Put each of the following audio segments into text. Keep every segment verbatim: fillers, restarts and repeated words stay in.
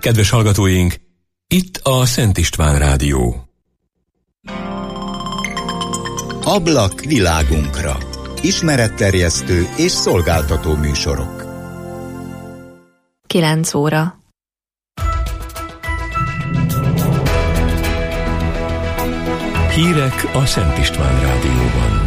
Kedves hallgatóink, itt a Szent István Rádió. Ablak világunkra. Ismeretterjesztő és szolgáltató műsorok. kilenc óra. Hírek a Szent István Rádióban.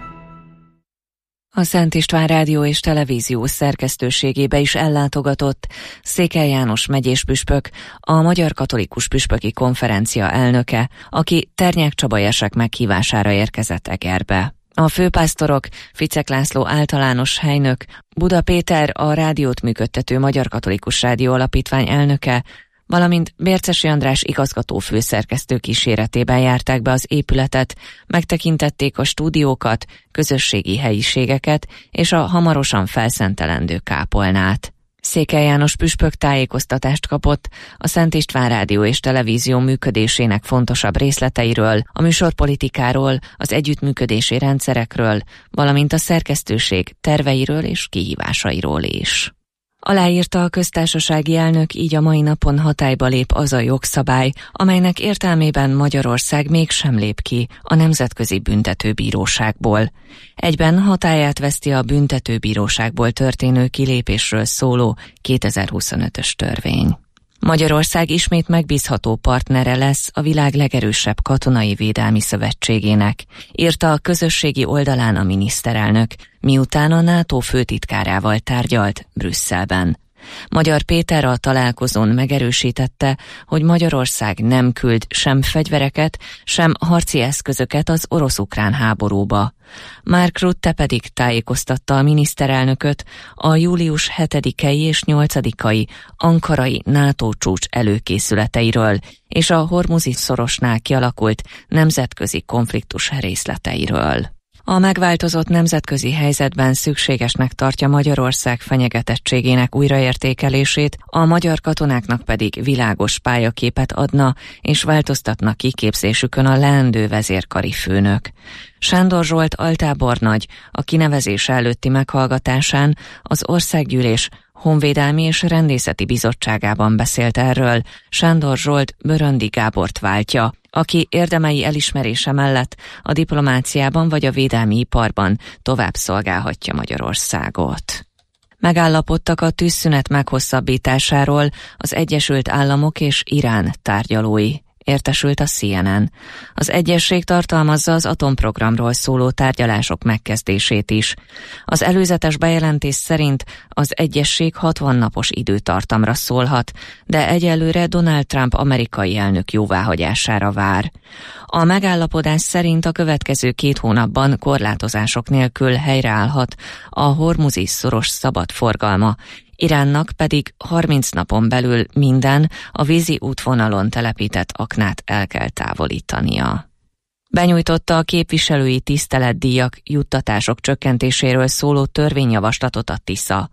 A Szent István Rádió és Televízió szerkesztőségébe is ellátogatott Székely János megyés püspök, a Magyar Katolikus Püspöki Konferencia elnöke, aki Ternyák Csaba Jesek meghívására érkezett Egerbe. A főpásztorok Ficek László általános helynök, Buda Péter a rádiót működtető Magyar Katolikus Rádió Alapítvány elnöke, valamint Bércesi András igazgató főszerkesztő kíséretében járták be az épületet, megtekintették a stúdiókat, közösségi helyiségeket és a hamarosan felszentelendő kápolnát. Székely János püspök tájékoztatást kapott a Szent István Rádió és Televízió működésének fontosabb részleteiről, a műsorpolitikáról, az együttműködési rendszerekről, valamint a szerkesztőség terveiről és kihívásairól is. Aláírta a köztársasági elnök, így a mai napon hatályba lép az a jogszabály, amelynek értelmében Magyarország mégsem lép ki a Nemzetközi Büntetőbíróságból. Egyben hatályát veszti a Büntetőbíróságból történő kilépésről szóló kétezer-huszonötös törvény. Magyarország ismét megbízható partnere lesz a világ legerősebb katonai védelmi szövetségének, írta a közösségi oldalán a miniszterelnök, miután a NATO főtitkárával tárgyalt Brüsszelben. Magyar Péter a találkozón megerősítette, hogy Magyarország nem küld sem fegyvereket, sem harci eszközöket az orosz-ukrán háborúba. Mark Rutte pedig tájékoztatta a miniszterelnököt a július hetedikei és nyolcadikai ankarai NATO csúcs előkészületeiről és a Hormuzi-szorosnál kialakult nemzetközi konfliktus részleteiről. A megváltozott nemzetközi helyzetben szükségesnek tartja Magyarország fenyegetettségének újraértékelését, a magyar katonáknak pedig világos pályaképet adna és változtatna kiképzésükön a leendő vezérkari főnök. Sándor Zsolt altábornagy a kinevezése előtti meghallgatásán az Országgyűlés Honvédelmi és Rendészeti Bizottságában beszélt erről. Sándor Zsolt Böröndi Gábort váltja, aki érdemei elismerése mellett a diplomáciában vagy a védelmi iparban tovább szolgálhatja Magyarországot. Megállapodtak a tűzszünet meghosszabbításáról az Egyesült Államok és Irán tárgyalói, értesült a C N N. Az egyezség tartalmazza az atomprogramról szóló tárgyalások megkezdését is. Az előzetes bejelentés szerint az egyezség hatvan napos időtartamra szólhat, de egyelőre Donald Trump amerikai elnök jóváhagyására vár. A megállapodás szerint a következő két hónapban korlátozások nélkül helyreállhat a Hormuzi-szoros szabad forgalma, Iránnak pedig harminc napon belül minden a vízi útvonalon telepített aknát el kell távolítania. Benyújtotta a képviselői tiszteletdíjak, juttatások csökkentéséről szóló törvényjavaslatot a Tisza.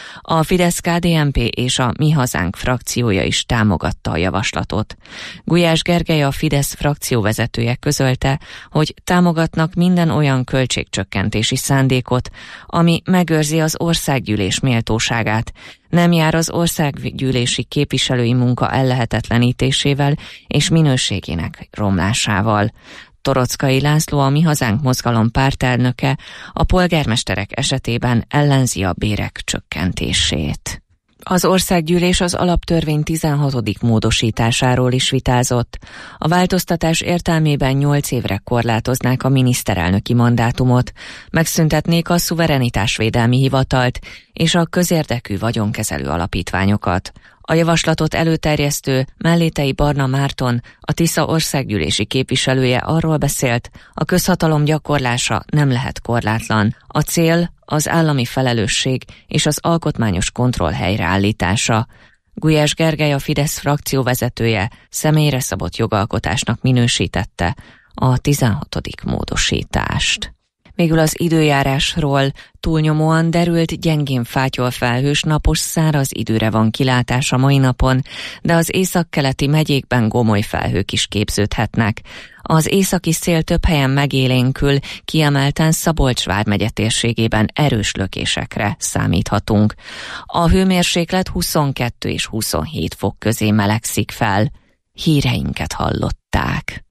A Fidesz-ká dé en pé és a Mi Hazánk frakciója is támogatta a javaslatot. Gulyás Gergely, a Fidesz frakcióvezetője közölte, hogy támogatnak minden olyan költségcsökkentési szándékot, ami megőrzi az országgyűlés méltóságát, nem jár az országgyűlési képviselői munka ellehetetlenítésével és minőségének romlásával. Toroczkai László, a Mi Hazánk mozgalom pártelnöke, a polgármesterek esetében ellenzi a bérek csökkentését. Az országgyűlés az alaptörvény tizenhatodik módosításáról is vitázott. A változtatás értelmében nyolc évre korlátoznák a miniszterelnöki mandátumot, megszüntetnék a szuverenitásvédelmi hivatalt és a közérdekű vagyonkezelő alapítványokat. A javaslatot előterjesztő Mellétei Barna Márton, a Tisza országgyűlési képviselője arról beszélt, a közhatalom gyakorlása nem lehet korlátlan. A cél az állami felelősség és az alkotmányos kontroll helyreállítása. Gulyás Gergely, a Fidesz frakcióvezetője személyre szabott jogalkotásnak minősítette a tizenhatodik módosítást. Végül az időjárásról túlnyomóan derült, gyengén fátyol felhős, napos, száraz időre van kilátás a mai napon, de az északkeleti megyékben gomoly felhők is képződhetnek. Az északi szél több helyen megélénkül, kiemelten Szabolcs vármegye térségében erős lökésekre számíthatunk. A hőmérséklet huszonkettő és huszonhét fok közé melegszik fel. Híreinket hallották.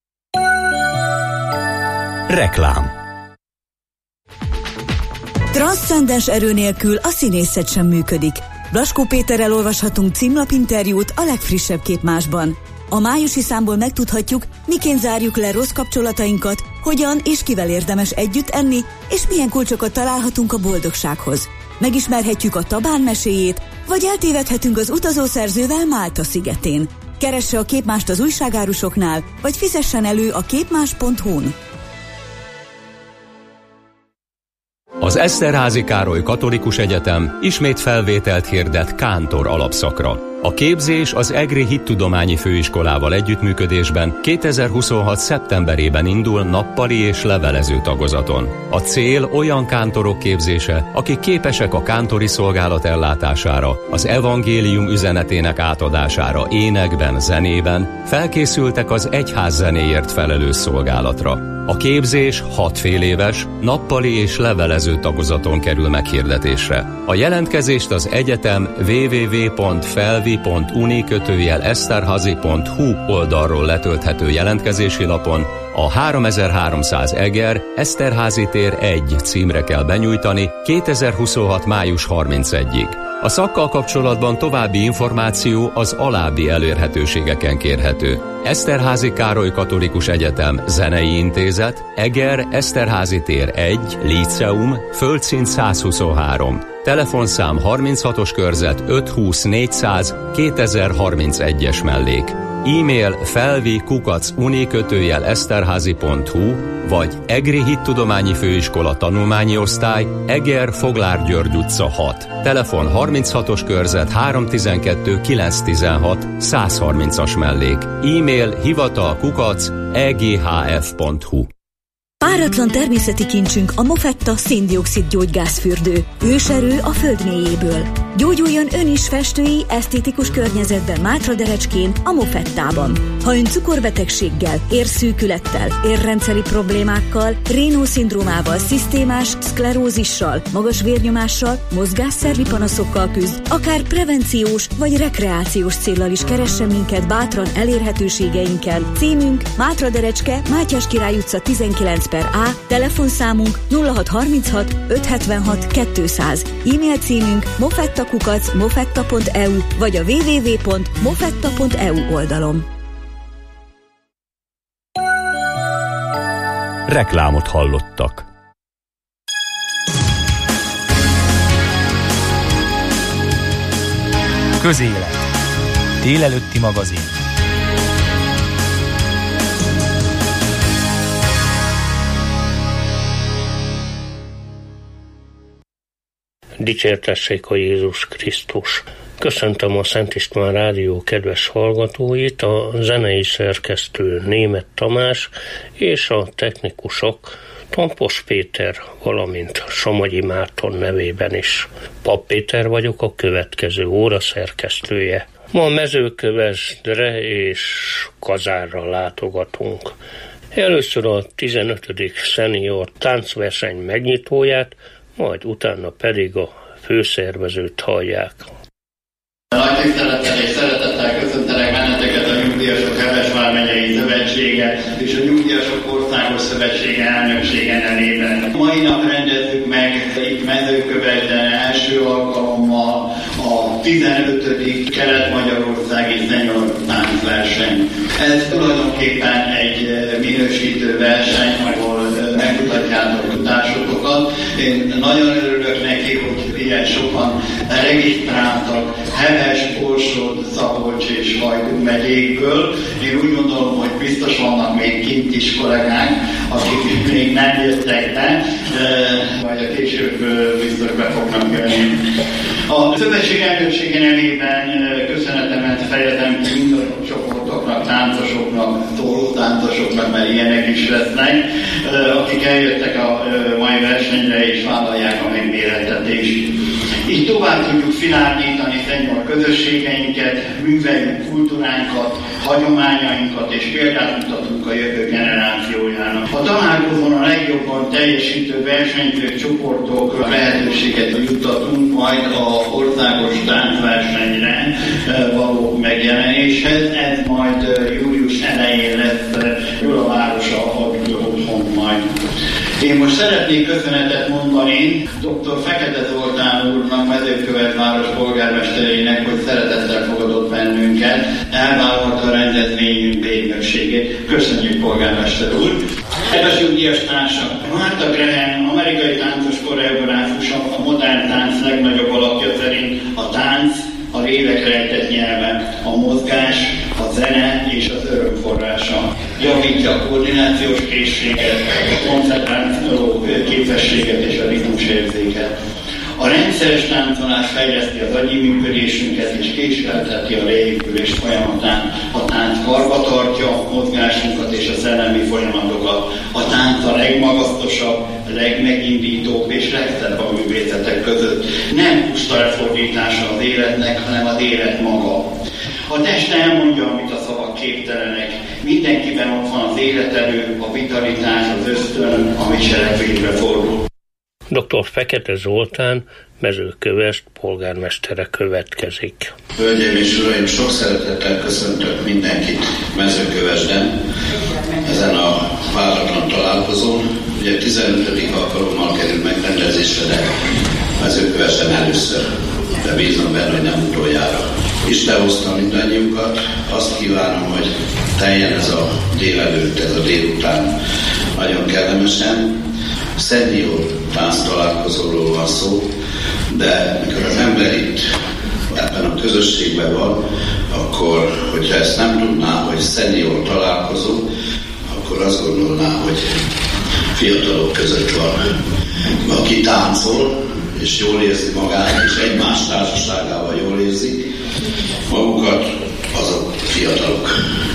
Reklám. Transzcendens erő nélkül a színészet sem működik. Blaskó Péterrel olvashatunk címlapinterjút a legfrissebb képmásban. A májusi számból megtudhatjuk, miként zárjuk le rossz kapcsolatainkat, hogyan és kivel érdemes együtt enni, és milyen kulcsokat találhatunk a boldogsághoz. Megismerhetjük a Tabán meséjét, vagy eltévedhetünk az utazószerzővel Málta szigetén. Keresse a képmást az újságárusoknál, vagy fizessen elő a képmás pont hu-n. Az Eszterházy Károly Katolikus Egyetem ismét felvételt hirdet kántor alapszakra. A képzés az Egri Hittudományi Főiskolával együttműködésben kétezer-huszonhat szeptemberében indul nappali és levelező tagozaton. A cél olyan kántorok képzése, akik képesek a kántori szolgálat ellátására, az evangélium üzenetének átadására énekben, zenében, felkészültek az egyház zenéért felelős szolgálatra. A képzés hat fél éves, nappali és levelező tagozaton kerül meghirdetésre. A jelentkezést az egyetem double-u double-u double-u pont felvi pont uni kötőjel eszterházy pont hu oldalról letölthető jelentkezési lapon a háromezer-háromszáz Eger, Eszterházy tér egy címre kell benyújtani kétezer-huszonhat május harmincegyedikéig. A szakkal kapcsolatban további információ az alábbi elérhetőségeken kérhető. Eszterházy Károly Katolikus Egyetem Zenei Intézet, Eger, Eszterházy tér egy, Líceum, földszint száz huszonhárom. Telefonszám harminchatos körzet öthúsz négyszáz kétezer-harmincegyes mellék. E-mail felvi kukac uni kötőjel eszterházy pont hu vagy Egri Hittudományi Főiskola Tanulmányi Osztály, Eger Foglár György utca hat. Telefon harminchatos körzet háromszáztizenkettő kilencszáztizenhat száz harmincas mellék. E-mail hivatal kukac eghf pont hu. Páratlan természeti kincsünk a Mofetta széndioxid gyógygázfürdő. Őserő a föld mélyéből. Gyógyuljon ön is festői, esztétikus környezetben Mátraderecskén, a Mofettában. Ha ön cukorbetegséggel, érszűkülettel, érrendszeri problémákkal, Raynaud-szindrómával, szisztémás szklerózissal, magas vérnyomással, mozgásszervi panaszokkal küzd, akár prevenciós vagy rekreációs céllal is keressen minket bátran elérhetőségeinken. Címünk Mátraderecske, Mátyás Király utca tizenkilenc per A, telefonszámunk nulla hat harminchat ötszázhetvenhat kétszáz, e-mail címünk mofettakukac mofetta pont e u vagy a double-u double-u double-u pont mofetta pont e u oldalon. Reklámot hallottak. Közélet. Délelőtti magazin. Dicsértessék a Jézus Krisztus! Köszöntöm a Szent István Rádió kedves hallgatóit, a zenei szerkesztő Németh Tamás és a technikusok Tompos Péter, valamint Somogyi Márton nevében is. Papp Péter vagyok, a következő óra szerkesztője. Ma Mezőkövesdre és Kazárra látogatunk. Először a tizenötödik szenior táncverseny megnyitóját, majd utána pedig a főszervezőt hallják. Nagy tisztelettel és szeretettel köszöntelek benneteket a Nyugdíjasok Heves Vármegyei Szövetsége és a Nyugdíjasok Országos Szövetsége elnöksége nevében. Mai nap rendezzük meg itt Mezőkövesden első alkalommal a tizenötödik Kelet-Magyarországi Senior Táncverseny. Ez tulajdonképpen egy minősítő verseny, ahol megmutatjátok tudásotokat. Én nagyon örülök neki, hogy ilyen sokan regisztráltak Heves, Borsod, Szabolcs és Hajdú megyékből. Én úgy gondolom, hogy biztos vannak még kint is kollégánk, akik még nem jöttek be, vagy a később biztos be fognak jönni. A szövetség elnöksége nevében köszönetemet fejezem ki mindazok csoportoknak, táncosoknak, tólótáncosoknak, mert ilyenek is lesznek, akik eljöttek a mai versenyre és vállalják a megmérettetést. Így tovább tudjuk szilárdítani szenyor közösségeinket, műveljük kultúránkat, hagyományainkat és példát mutatunk a jövő generációjának. A találkozón a legjobban teljesítő versenyzők, csoportok lehetőséget juttatunk majd a országos táncversenyre való megjelenéshez. Ez majd július elején lesz Gyulavárosa otthon majd. Én most szeretnék köszönetet mondani dr. Fekete Zoltán úrnak, Mezőkövesváros polgármesterének, hogy szeretettel fogadott bennünket, elvállalta a rendezvényünk védnökségét. Köszönjük, polgármester úr! Kedves nyugdíjas társak! Martha Graham, amerikai táncos koreográfus, a modern tánc legnagyobb alapja szerint a tánc a lélek rejtett nyelve, a mozgás, a zene és az öröm forrása. Javítja a koordinációs készséget, a koncentráció képességet és a ritmusérzéket. A rendszeres táncolás fejleszti az agyi működésünket és késlelteti a leépülés folyamatán. A tánc karba tartja a mozgásunkat és a szellemi folyamatokat. A tánc a legmagasztosabb, legmegindítóbb és legszebb a művészetek között. Nem puszta lefordítása az életnek, hanem az élet maga. A test elmondja, amit a szavak képtelenek. Mindenkiben ott van az életerő, a vitalitás, az ösztön, ami cselekvésbe fordul. doktor Fekete Zoltán, Mezőkövesd polgármestere következik. Hölgyeim és uraim, sok szeretettel köszöntök mindenkit Mezőkövesden, ezen a váratlan találkozón. Ugye tizenötödik alkalommal kerül megrendezésre, de Mezőkövesden először, de bízom benne, hogy nem utoljára. Isten hozta mindannyiunkat, azt kívánom, hogy teljen ez a délelőtt, ez a délután nagyon kellemesen. Szenior tánc találkozóról van szó, de mikor az ember itt ebben a közösségben van, akkor, hogyha ezt nem tudná, hogy szenior találkozó, akkor azt gondolná, hogy fiatalok között van, aki táncol, és jól érzi magát, és egymás társaságával jól érzik magukat, azok fiatalok.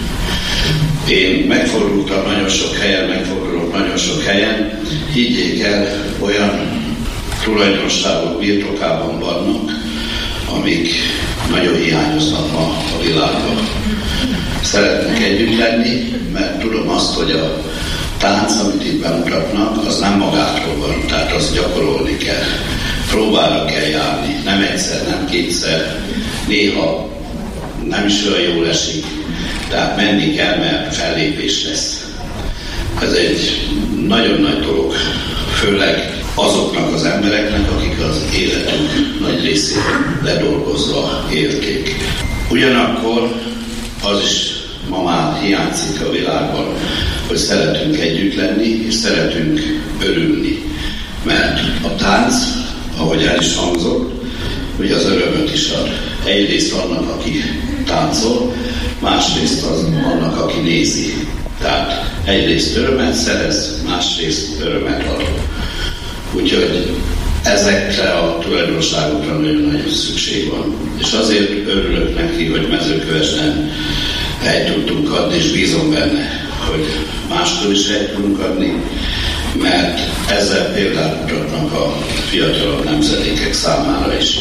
Én megfordultam nagyon sok helyen, megfordulok nagyon sok helyen. Higgyék el, olyan tulajdonságok birtokában vannak, amik nagyon hiányoznak ma a világban. Szeretnék együtt lenni, mert tudom azt, hogy a tánc, amit itt bemutatnak, az nem magától van, tehát azt gyakorolni kell. Próbára kell járni, nem egyszer, nem kétszer, néha nem is olyan jól esik, tehát menni kell, mert fellépés lesz. Ez egy nagyon nagy dolog, főleg azoknak az embereknek, akik az életünk nagy részét ledolgozva élték. Ugyanakkor az is ma már hiányzik a világban, hogy szeretünk együtt lenni, és szeretünk örülni. Mert a tánc, ahogy el is hangzott, ugye az örömöt is ad. Egyrészt annak, aki táncol, másrészt az annak, aki nézi. Tehát egyrészt örömet szerez, másrészt örömet ad. Úgyhogy ezekre a tulajdonságokra nagyon-nagyon szükség van. És azért örülök neki, hogy Mezőkövesden helyt tudtunk adni, és bízom benne, hogy mástól is helyt tudunk adni, mert ezzel példát mutatnak a fiatalabb nemzedékek számára is.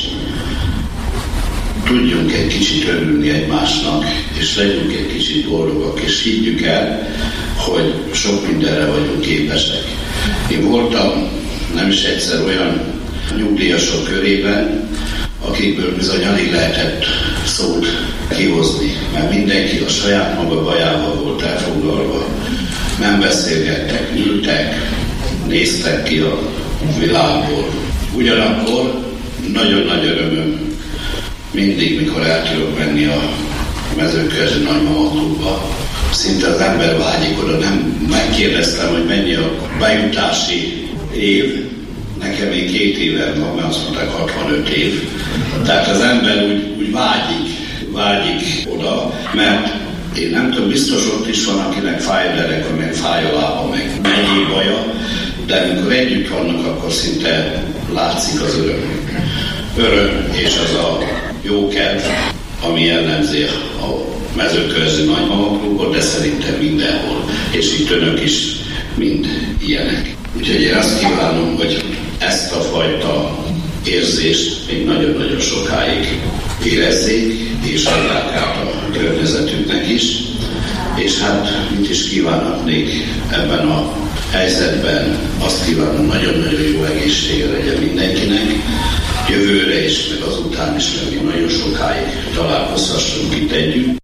Tudjunk egy kicsit örülni egymásnak, és legyünk egy kicsit boldogak, és higgyük el, hogy sok mindenre vagyunk képesek. Én voltam nem is egyszer olyan nyugdíjasok körében, akikből bizony alig lehetett szót kihozni, mert mindenki a saját maga bajával volt elfoglalva. Nem beszélgettek, ültek, néztek ki a világból. Ugyanakkor nagyon nagy örömöm mindig, mikor el tudok menni a Mezőkövesdi Nagymamaklubba. Szinte az ember vágyik oda, nem megkérdeztem, hogy mennyi a bejutási év. Nekem még két éven van, mert azt mondták hatvanöt év. Tehát az ember úgy, úgy vágyik, vágyik oda, mert én nem tudom, biztos ott is van, akinek fáj a dereka, meg fáj a lába, meg mennyi baja, de amikor együtt vannak, akkor szinte látszik az öröm. Öröm és az a jó kedv, ami jellemzi a Mezőkövesdi Nagymamaklubban, de szerintem mindenhol, és itt önök is mind ilyenek. Úgyhogy én azt kívánom, hogy ezt a fajta érzést még nagyon-nagyon sokáig érezzék, és adják át a környezetüknek is. És hát, mit is kívánhatnék ebben a helyzetben, azt kívánom, nagyon-nagyon jó egészsége legyen mindenkinek, jövőre is, meg azután is, meg még nagyon sokáig találkozhassunk itt együtt.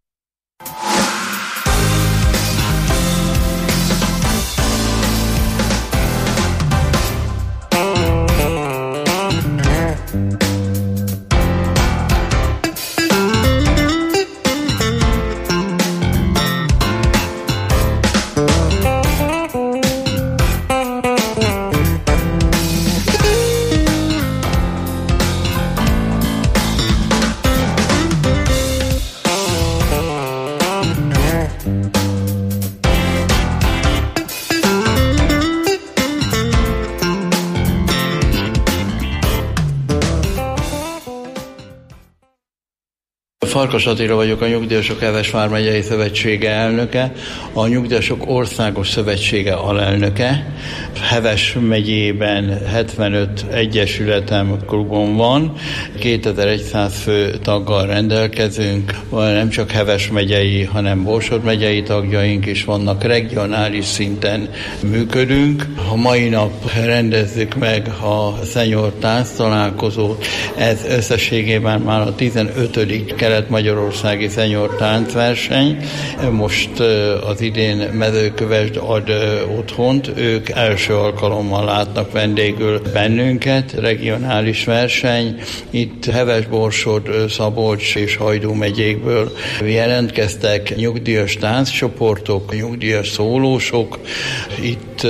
Farkas Attila vagyok, a Nyugdíjasok Heves vármegyei szövetsége elnöke, a Nyugdíjasok Országos Szövetsége alelnöke. Heves megyében hetvenöt egyesületem, klubom van, kétezer-száz fő taggal rendelkezünk, nem csak Heves megyei, hanem Borsod megyei tagjaink is vannak, regionális szinten működünk. A mai nap rendezzük meg a Senior Tánc találkozót, ez összességében már a tizenötödik kelet-magyarországi Senior táncverseny. Most az idén Mezőkövesd ad otthont, ők első alkalommal látnak vendégül bennünket, regionális verseny. Itt Heves, Borsod, Szabolcs és Hajdú megyékből jelentkeztek nyugdíjas tánccsoportok, nyugdíjas szólósok. Itt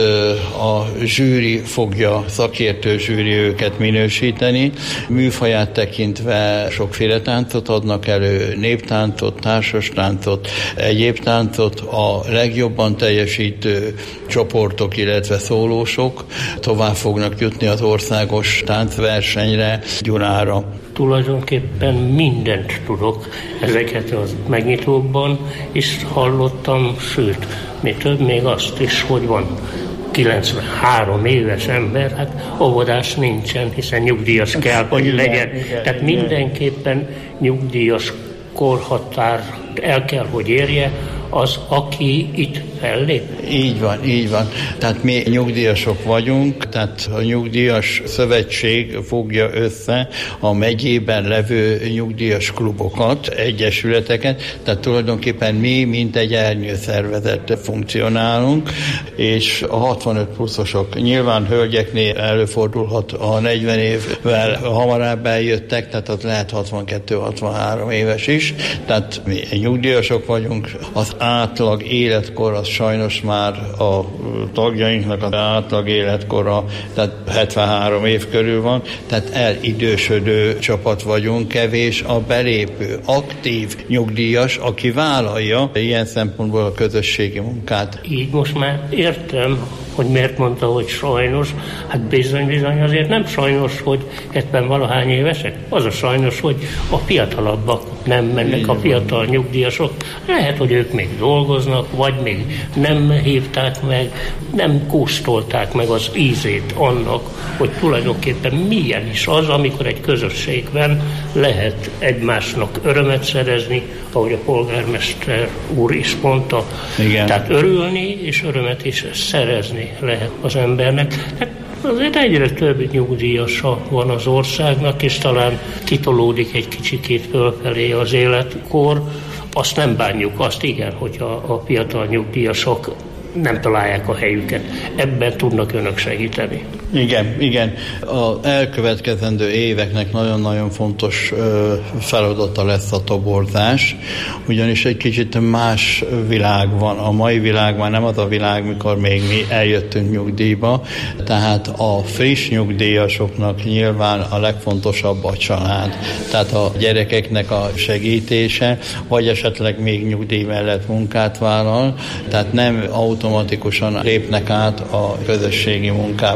a zsűri fogja, szakértő zsűri őket minősíteni. Műfaját tekintve sokféle táncot adnak elő, néptáncot, társastáncot, egyéb táncot. A legjobban teljesítő csoportok, illetve szólósok tovább fognak jutni az országos táncversenyre, Gyulára. Tulajdonképpen mindent tudok ezeket a megnyitókban, és hallottam, sőt, mi több, még azt is, hogy van kilencvenhárom éves ember, hát óvodás nincsen, hiszen nyugdíjas kell, hogy igen, legyen. Igen, Tehát igen. Mindenképpen nyugdíjas korhatár el kell, hogy érje az, aki itt fellép. Így van, így van. Tehát mi nyugdíjasok vagyunk, tehát a Nyugdíjas Szövetség fogja össze a megyében levő nyugdíjas klubokat, egyesületeket, tehát tulajdonképpen mi, mint egy ernyőszervezet funkcionálunk, és a hatvanöt pluszosok, nyilván hölgyeknél előfordulhat, a negyven évvel hamarabb eljöttek, tehát az lehet hatvankettő-hatvanhárom éves is, tehát mi nyugdíjasok vagyunk, az átlag életkor az sajnos már a tagjainknak az átlag életkora, tehát hetvenhárom év körül van, tehát elidősödő csapat vagyunk, kevés a belépő, aktív nyugdíjas, aki vállalja ilyen szempontból a közösségi munkát. Így most már értem, hogy miért mondta, hogy sajnos, hát bizony-bizony azért nem sajnos, hogy hetven-valahány évesek, az a sajnos, hogy a fiatalabbak nem mennek, a fiatal nyugdíjasok. Lehet, hogy ők még dolgoznak, vagy még nem hívták meg, nem kóstolták meg az ízét annak, hogy tulajdonképpen milyen is az, amikor egy közösségben lehet egymásnak örömet szerezni, ahogy a polgármester úr is mondta. Igen. Tehát örülni és örömet is szerezni lehet az embernek. Hát azért egyre több nyugdíjasa van az országnak, és talán kitolódik egy kicsikét fölfelé az életkor. Azt nem bánjuk, azt igen, hogy a, a fiatal nyugdíjasok nem találják a helyüket. Ebben tudnak önök segíteni. Igen, igen. Az elkövetkezendő éveknek nagyon-nagyon fontos feladata lesz a toborzás, ugyanis egy kicsit más világ van. A mai világ már nem az a világ, mikor még mi eljöttünk nyugdíjba, tehát a friss nyugdíjasoknak nyilván a legfontosabb a család. Tehát a gyerekeknek a segítése, vagy esetleg még nyugdíj mellett munkát vállal, tehát nem automatikusan lépnek át a közösségi munkába. Tehát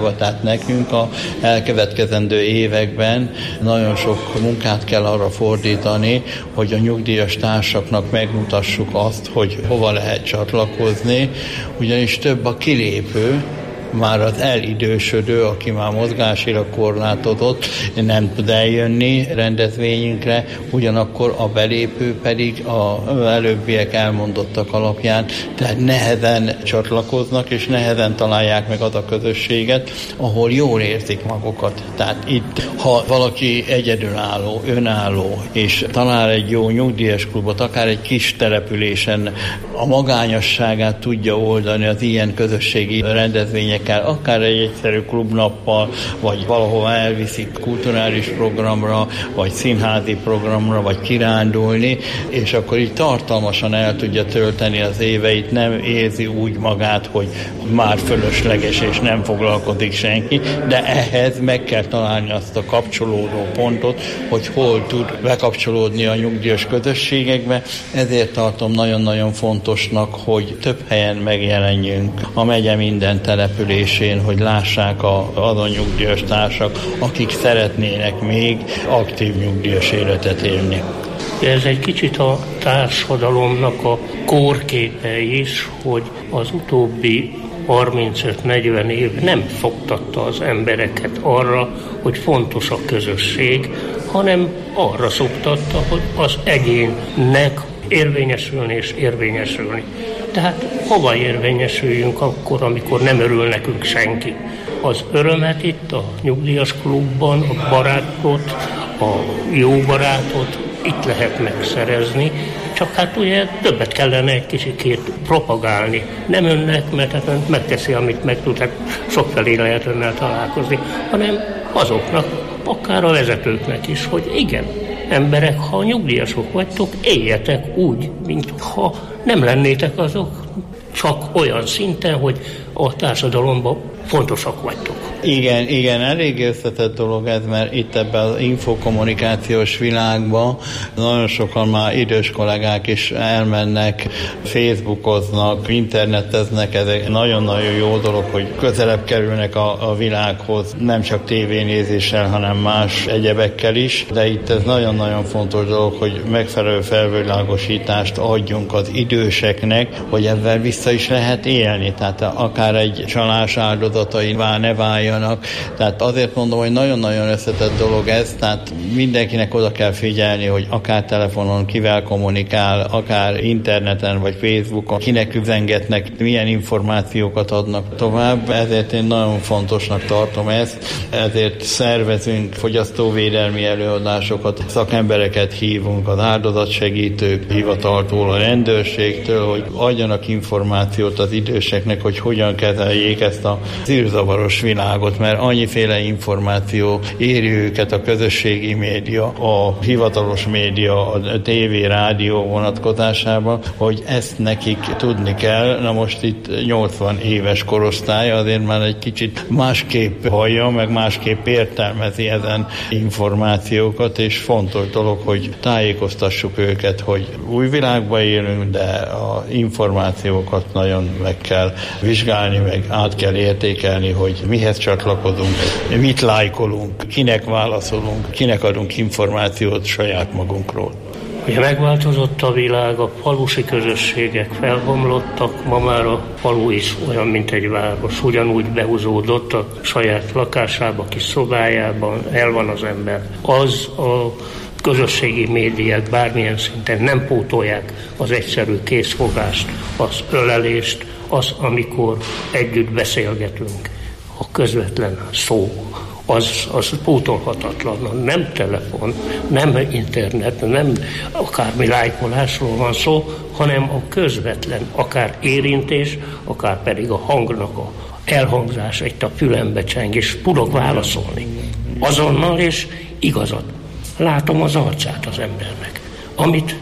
Tehát nekünk a elkövetkezendő években nagyon sok munkát kell arra fordítani, hogy a nyugdíjas társaknak megmutassuk azt, hogy hova lehet csatlakozni, ugyanis több a kilépő, már az elidősödő, aki már mozgásilag korlátozott, nem tud eljönni rendezvényünkre, ugyanakkor a belépő pedig az előbbiek elmondottak alapján, tehát nehezen csatlakoznak, és nehezen találják meg az a közösséget, ahol jól érzik magukat. Tehát itt, ha valaki egyedülálló, önálló, és talál egy jó nyugdíjas klubot, akár egy kis településen a magányosságát tudja oldani az ilyen közösségi rendezvények, akár egy egyszerű klubnappal, vagy valahova elviszik kulturális programra, vagy színházi programra, vagy kirándulni, és akkor így tartalmasan el tudja tölteni az éveit, nem érzi úgy magát, hogy már fölösleges és nem foglalkozik senki, de ehhez meg kell találni azt a kapcsolódó pontot, hogy hol tud bekapcsolódni a nyugdíjas közösségekbe. Ezért tartom nagyon-nagyon fontosnak, hogy több helyen megjelenjünk a megye minden település, hogy lássák a, azon nyugdíjas társak, akik szeretnének még aktív nyugdíjas életet élni. Ez egy kicsit a társadalomnak a kórképe is, hogy az utóbbi harmincöt-negyven év nem szoktatta az embereket arra, hogy fontos a közösség, hanem arra szoktatta, hogy az egyénnek érvényesülni és érvényesülni. Tehát hova érvényesüljünk akkor, amikor nem örül nekünk senki? Az örömet itt a nyugdíjas klubban, a barátot, a jó barátot itt lehet megszerezni, csak hát ugye többet kellene egy kicsikét propagálni. Nem önnek, mert hát ön megteszi, amit meg tud, hát sokfelé lehet önnel találkozni, hanem azoknak, akár a vezetőknek is, hogy igen, emberek, ha nyugdíjasok vagytok, éljetek úgy, mintha nem lennétek azok, csak olyan szinten, hogy a társadalomban fontosak vagytok. Igen, igen, elég összetett dolog ez, mert itt ebben az infokommunikációs világban nagyon sokan már idős kollégák is elmennek, facebookoznak, interneteznek, ez egy nagyon-nagyon jó dolog, hogy közelebb kerülnek a, a világhoz, nem csak tévénézéssel, hanem más egyebekkel is, de itt ez nagyon-nagyon fontos dolog, hogy megfelelő felvilágosítást adjunk az időseknek, hogy ezzel vissza is lehet élni, tehát akár egy csalás áldozataivá ne váljanak. Tehát azért mondom, hogy nagyon-nagyon összetett dolog ez, tehát mindenkinek oda kell figyelni, hogy akár telefonon kivel kommunikál, akár interneten vagy Facebookon, kinek üzengetnek, milyen információkat adnak tovább, ezért én nagyon fontosnak tartom ezt, ezért szervezünk fogyasztóvédelmi előadásokat, szakembereket hívunk az áldozatsegítők hivataltól, a rendőrségtől, hogy adjanak információt az időseknek, hogy hogyan kezeljék ezt a zűrzavaros világot, mert annyiféle információ éri őket a közösségi média, a hivatalos média, a tévé, rádió vonatkozásában, hogy ezt nekik tudni kell. Na most itt nyolcvan éves korosztály, azért már egy kicsit másképp hallja, meg másképp értelmezi ezen információkat, és fontos dolog, hogy tájékoztassuk őket, hogy új világban élünk, de az információkat nagyon meg kell vizsgálni, meg át kell értékelni, hogy mihez csatlakozunk, mit lájkolunk, kinek válaszolunk, kinek adunk információt saját magunkról. Ugye megváltozott a világ, a falusi közösségek felbomlottak, ma már a falu is olyan, mint egy város. Ugyanúgy behúzódott a saját lakásába, kis szobájában, el van az ember. Az a közösségi médiák bármilyen szinten nem pótolják az egyszerű készfogást, az ölelést, az, amikor együtt beszélgetünk. A közvetlen szó, az, az pótolhatatlan. Nem telefon, nem internet, nem akármi lájkolásról van szó, hanem a közvetlen, akár érintés, akár pedig a hangnak a elhangzás, egy a fülembe cseng, és tudok válaszolni. Azonnal és igazad. Látom az arcát az embernek. Amit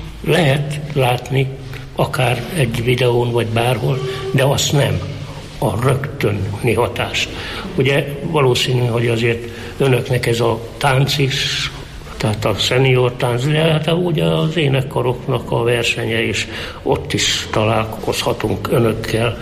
lehet látni, akár egy videón, vagy bárhol, de azt nem. A rögtöni hatást. Ugye valószínű, hogy azért önöknek ez a tánc is, tehát a szenior tánc, de hát ugye az énekkaroknak a versenye is, ott is találkozhatunk önökkel.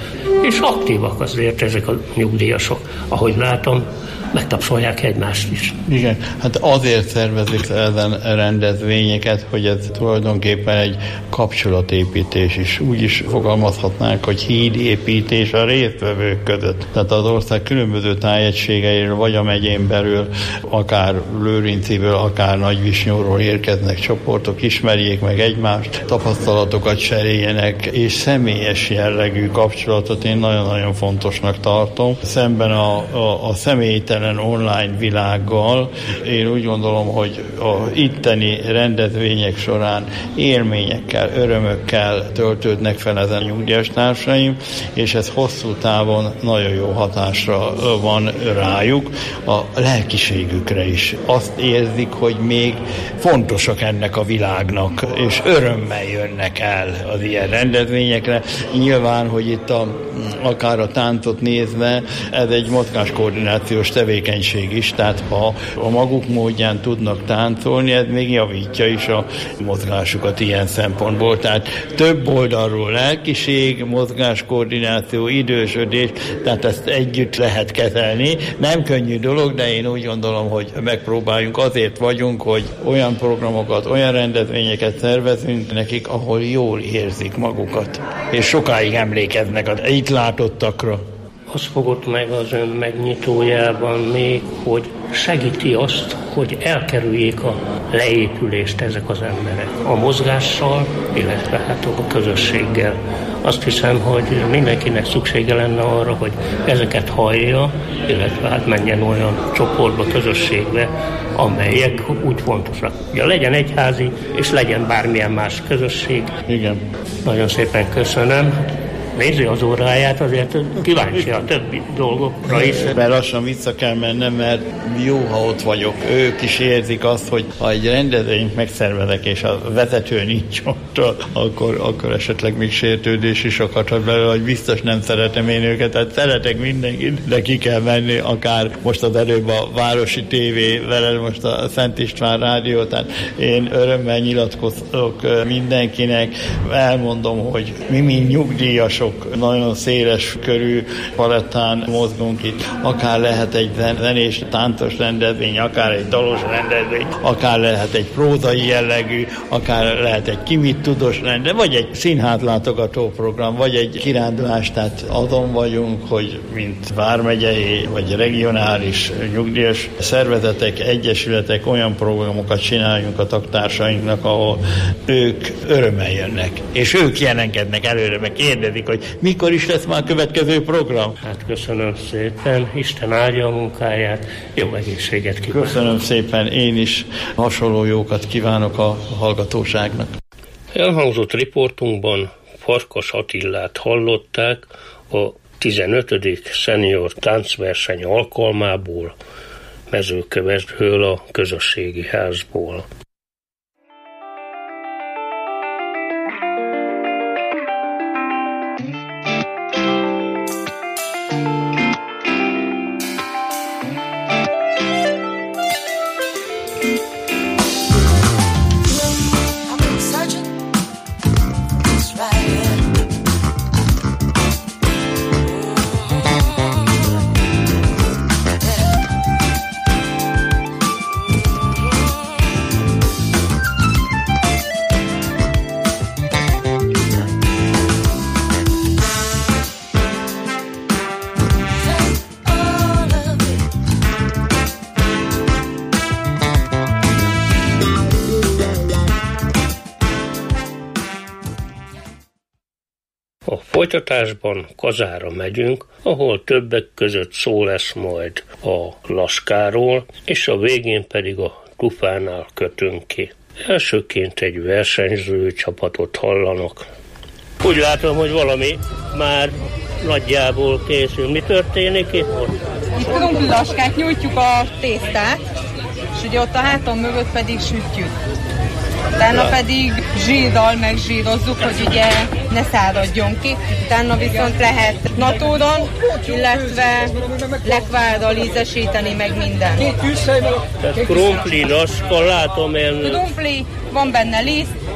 és aktívak azért ezek a nyugdíjasok. Ahogy látom, megtapsolják egymást is. Igen, hát azért szervezik ezen rendezvényeket, hogy ez tulajdonképpen egy kapcsolatépítés is. Úgy is fogalmazhatnánk, hogy hídépítés a résztvevők között. Tehát az ország különböző tájegységeiről, vagy a megyén belül, akár Lőrinciből, akár Nagyvisnyóról érkeznek csoportok, ismerjék meg egymást, tapasztalatokat cseréljenek, és személyes jellegű kapcsolatot én nagyon-nagyon fontosnak tartom. Szemben a, a, a személytelen online világgal én úgy gondolom, hogy a itteni rendezvények során élményekkel, örömökkel töltődnek fel ezen a nyugdíjas társaim, és ez hosszú távon nagyon jó hatásra van rájuk, a lelkiségükre is. Azt érzik, hogy még fontosak ennek a világnak, és örömmel jönnek el az ilyen rendezvényekre. Nyilván, hogy itt a, akár a táncot nézve, ez egy mozgáskoordinációs tevékenység is, tehát ha a maguk módján tudnak táncolni, ez még javítja is a mozgásukat ilyen szempontból. Tehát több oldalról lelkiség, mozgáskoordináció, idősödés, tehát ezt együtt lehet kezelni. Nem könnyű dolog, de én úgy gondolom, hogy megpróbáljunk, azért vagyunk, hogy olyan programokat, olyan rendezvényeket szervezünk nekik, ahol jól érzik magukat, és sokáig emlékeznek az itt látottakra. Az fogott meg az ön megnyitójában még, hogy segíti azt, hogy elkerüljék a leépülést ezek az emberek. A mozgással, illetve hát a közösséggel. Azt hiszem, hogy mindenkinek szüksége lenne arra, hogy ezeket hallja, illetve hát menjen olyan csoportba, közösségbe, amelyek úgy fontosak. Ugye legyen egyházi, és legyen bármilyen más közösség. Igen. Nagyon szépen köszönöm. Nézi az óráját, azért kíváncsi a többi dolgokra is. Mert lassan vissza kell mennem, mert jó, ha ott vagyok. Ők is érzik azt, hogy ha egy rendezvényt megszervezek, és a vezető nincs ott, akkor, akkor esetleg még sértődés is akadhat belőle, hogy biztos nem szeretem én őket. Tehát szeretek mindenkit, de ki kell menni, akár most az előbb a Városi tévé, veled most a Szent István Rádió, tehát én örömmel nyilatkozok mindenkinek, elmondom, hogy mi, mint nyugdíjas, nagyon széles körű palettán mozgunk itt. Akár lehet egy zenés, táncos rendezvény, akár egy dalos rendezvény, akár lehet egy prózai jellegű, akár lehet egy ki mit tudós rendezvény, vagy egy színházlátogató program, vagy egy kirándulás. Tehát azon vagyunk, hogy mint vármegyei vagy regionális nyugdíjas szervezetek, egyesületek olyan programokat csináljunk a taktársainknak, ahol ők örömmel jönnek. És ők jelenkednek előre, meg kérdezik, hogy mikor is lesz már a következő program. Hát köszönöm szépen, Isten áldja a munkáját, jó egészséget kívánok. Köszönöm szépen, én is hasonló jókat kívánok a hallgatóságnak. Elhangzott riportunkban Farkas Attilát hallották a tizenötödik szenior táncverseny alkalmából, Mezőkövesdről, a közösségi házból. A folytatásban Kazára megyünk, ahol többek között szó lesz majd a Laskáról, és a végén pedig a Tufánál kötünk ki. Elsőként egy versenyző csapatot hallanak. Úgy látom, hogy valami már nagyjából készül. Mi történik itt most? Itt krumpli laskát, nyújtjuk a tésztát, és ugye ott a hátam mögött pedig sütjük. Utána pedig zsírdal megzsírozzuk, hogy ugye ne száradjon ki. Utána viszont lehet natódon, illetve lekvárdal ízesíteni meg minden. Tehát krumpli, laska, látom én. Krumpli, van benne liszt,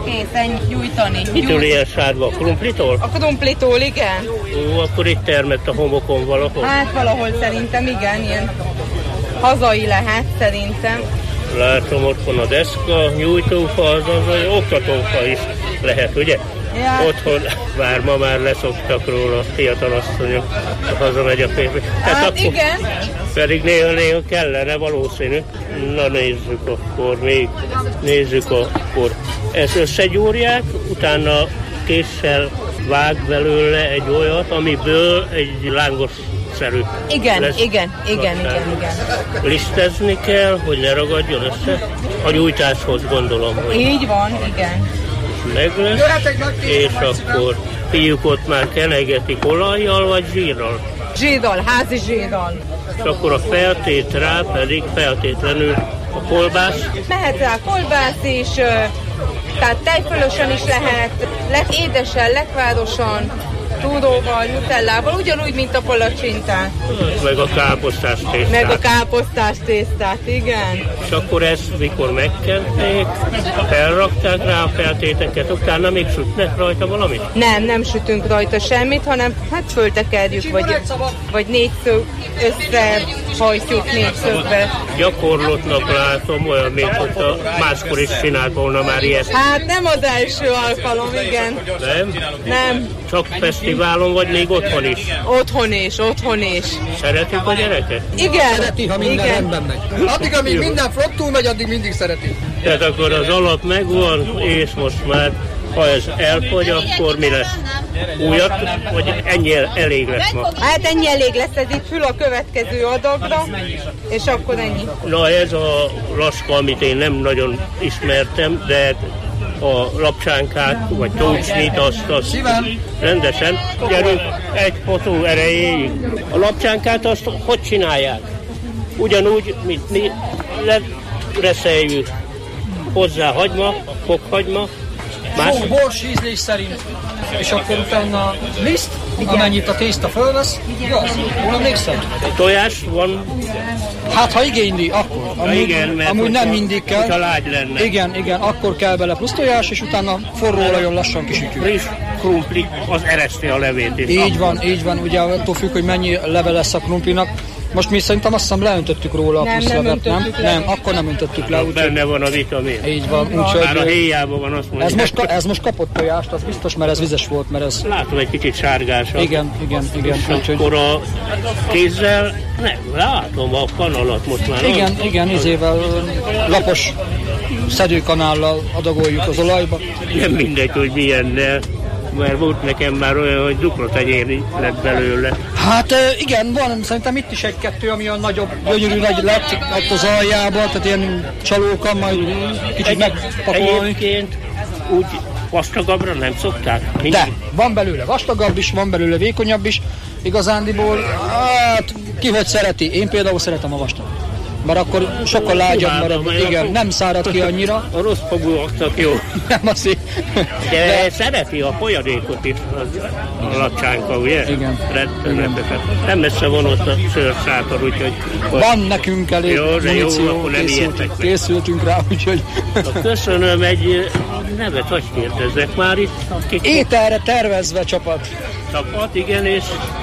kész, ennyi gyújtani. Mitől ilyen sárga? A krumplitól? A krumplitól, igen. Ó, akkor itt termett a homokon valahol? Hát valahol szerintem, igen, ilyen hazai lehet szerintem. Látom, ott van a deszka, nyújtófa, az az, oktatófa is lehet, ugye? Ja. Otthon, bár ma már leszoktak róla a fiatal asszonyok, hazamegy a férfi. Hát, hát igen. Pedig néha-néha kellene, valószínű. Na nézzük akkor, még nézzük akkor. Ezt összegyúrják, utána késsel vág belőle egy olyat, amiből egy lángos szerű. Igen, lesz, igen, igen, igen, igen. Lisztezni kell, hogy ne ragadjon össze. A nyújtáshoz gondolom, hogy... Így van, igen. Meg lesz, és akkor fiúk ott már kenegetik olajjal vagy zsírral? Zsírdal, házi zsírdal. És akkor a feltét rá pedig feltétlenül a kolbász. Mehet rá kolbász is, tehát tejfölösen is lehet, lett édesen, lekvárosan, túróval, nutellával, ugyanúgy, mint a palacsintán. Meg a káposztás tésztát. Meg a káposztás tésztát, igen. És akkor ezt, mikor megkenték, felrakták rá a feltéteket, utána még sütnek rajta valamit? Nem, nem sütünk rajta semmit, hanem hát föltekerjük, vagy, vagy négyszög összehajtjuk négyszögbe. Gyakorlottnak látom, olyan, mint hogy a máskor is csinált volna már ilyet. Hát nem az első alkalom, igen. Nem? Nem. Csak fesztiválon, vagy még otthon is? Otthon is, otthon is. Szeretik a gyereket? Igen. Szereti, ha minden igen. rendben megy. Addig, amíg minden flottul megy, addig mindig szereti. Tehát akkor az alap megvan, és most már, ha ez elfogy, akkor mi lesz? Újat, vagy ennyi elég lesz ma? Hát ennyi elég lesz, ez itt fül a következő adagra, és akkor ennyi. Na ez a laska, amit én nem nagyon ismertem, de a lapcsánkát, vagy tócsnit, azt, azt rendesen. Gyerünk egy fotó erejéig. A lapcsánkát azt hogy csinálják? Ugyanúgy, mint mi, lereszeljük hozzá hagyma, fokhagyma, más? Bors ízlés szerint, és akkor utána liszt, amennyit a tészta fölvesz, igaz? Hol emlékszem? Tojás van? Hát, ha igényli, akkor. Amúgy, igen, mert amúgy nem mindig kell. Hogyha lágy lenne. Igen, igen, akkor kell bele plusz tojás, és utána forró olajon lassan kisütjük. Friss krumpli, az ereszti a levét is. Így van, így van, ugye attól függ, hogy mennyi leve lesz a krumplinak. Most mi szerintem azt hiszem leöntöttük róla a nem, plusz nem levet, nem? Le. Nem, akkor nem öntöttük le. Úgy, benne van a vitamin. Így van. Úgy, már a héjában van, azt mondják. Ez most, ez most kapott tojást, az biztos, mert ez vizes volt, mert ez... Látom egy kicsit sárgásabb. Igen, igen, igen. És úgy, akkor hogy... a kézzel, nem, látom a kanalat most már. Igen, az, igen, izével lapos szedőkanállal adagoljuk az olajba. Nem mindegy, hogy milyennel. Mert volt nekem már olyan, hogy dupla-tenyér lett belőle. Hát igen, van, szerintem itt is egy-kettő, ami a nagyobb, gyönyörű nagy lett, lett az aljába, tehát ilyen csalóka, majd kicsit egy, megpakolni. Egyébként úgy vastagabbra nem szokták? Mindig? De, van belőle vastagabb is, van belőle vékonyabb is, igazándiból, hát ki hogy szereti, én például szeretem a vastag. Mert akkor sokkal lágyabb marad, igen, nem szárad ki annyira. A rossz fogúaknak jó. Nem azért. De, De szereti a folyadékot is, az, a lapcsánka, ugye? Igen. Rettenetesen. Nem messze van ott a sörsátor, úgyhogy... Van nekünk elég jó, muníció, jó, akkor nem készült, készültünk rá, úgyhogy... Köszönöm, egy nevet, hogy kérdezzek már itt? Ételre tervezve csapat. Csapat, igen, és...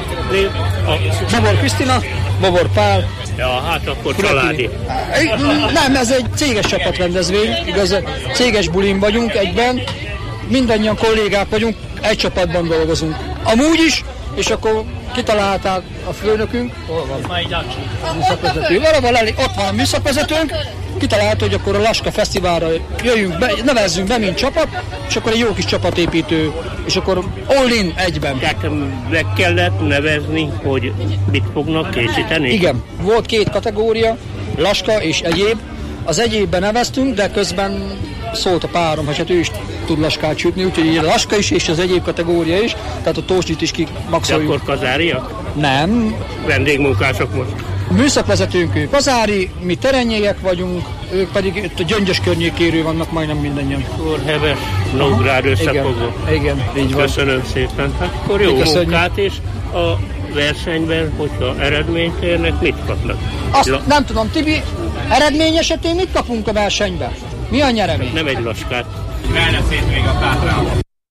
A Bobor Krisztina, Bobor Pál. Ja, hát akkor családi. Nem, ez egy céges csapatrendezvény, igaz, céges bulin vagyunk egyben, mindannyian kollégák vagyunk, egy csapatban dolgozunk. Amúgy is, és akkor kitalálták a főnökünk, hol van? Műszakvezető. Valahol elég, ott van a műszakvezetőnk, kitalálta, hogy akkor a Laska Fesztiválra jöjjünk be, nevezzünk be, mint csapat, és akkor egy jó kis csapatépítő, és akkor all in egyben. Tehát meg kellett nevezni, hogy mit fognak készíteni? Igen, volt két kategória, Laska és egyéb. Az egyébben neveztünk, de közben szólt a párom, hogy hát ő is tud laskát sütni, úgyhogy a Laska is és az egyéb kategória is, tehát a tóstit is kimaxoljuk. De akkor kazáriak? Nem. Vendégmunkások most? A műszakvezetőnk ő kazári, mi terennyélyek vagyunk, ők pedig itt a Gyöngyös környékéről vannak majdnem mindannyian. Heves, Nógrád összefogó. Igen, igen, így van. Köszönöm szépen. Hát akkor jó Köszönjük. munkát, és a versenyben, hogyha eredményt érnek, mit kapnak? Azt La- nem tudom, Tibi, eredmény esetén mit kapunk a versenyben? Mi a nyeremény? Nem egy laskát. Merre szét még a Tátrában.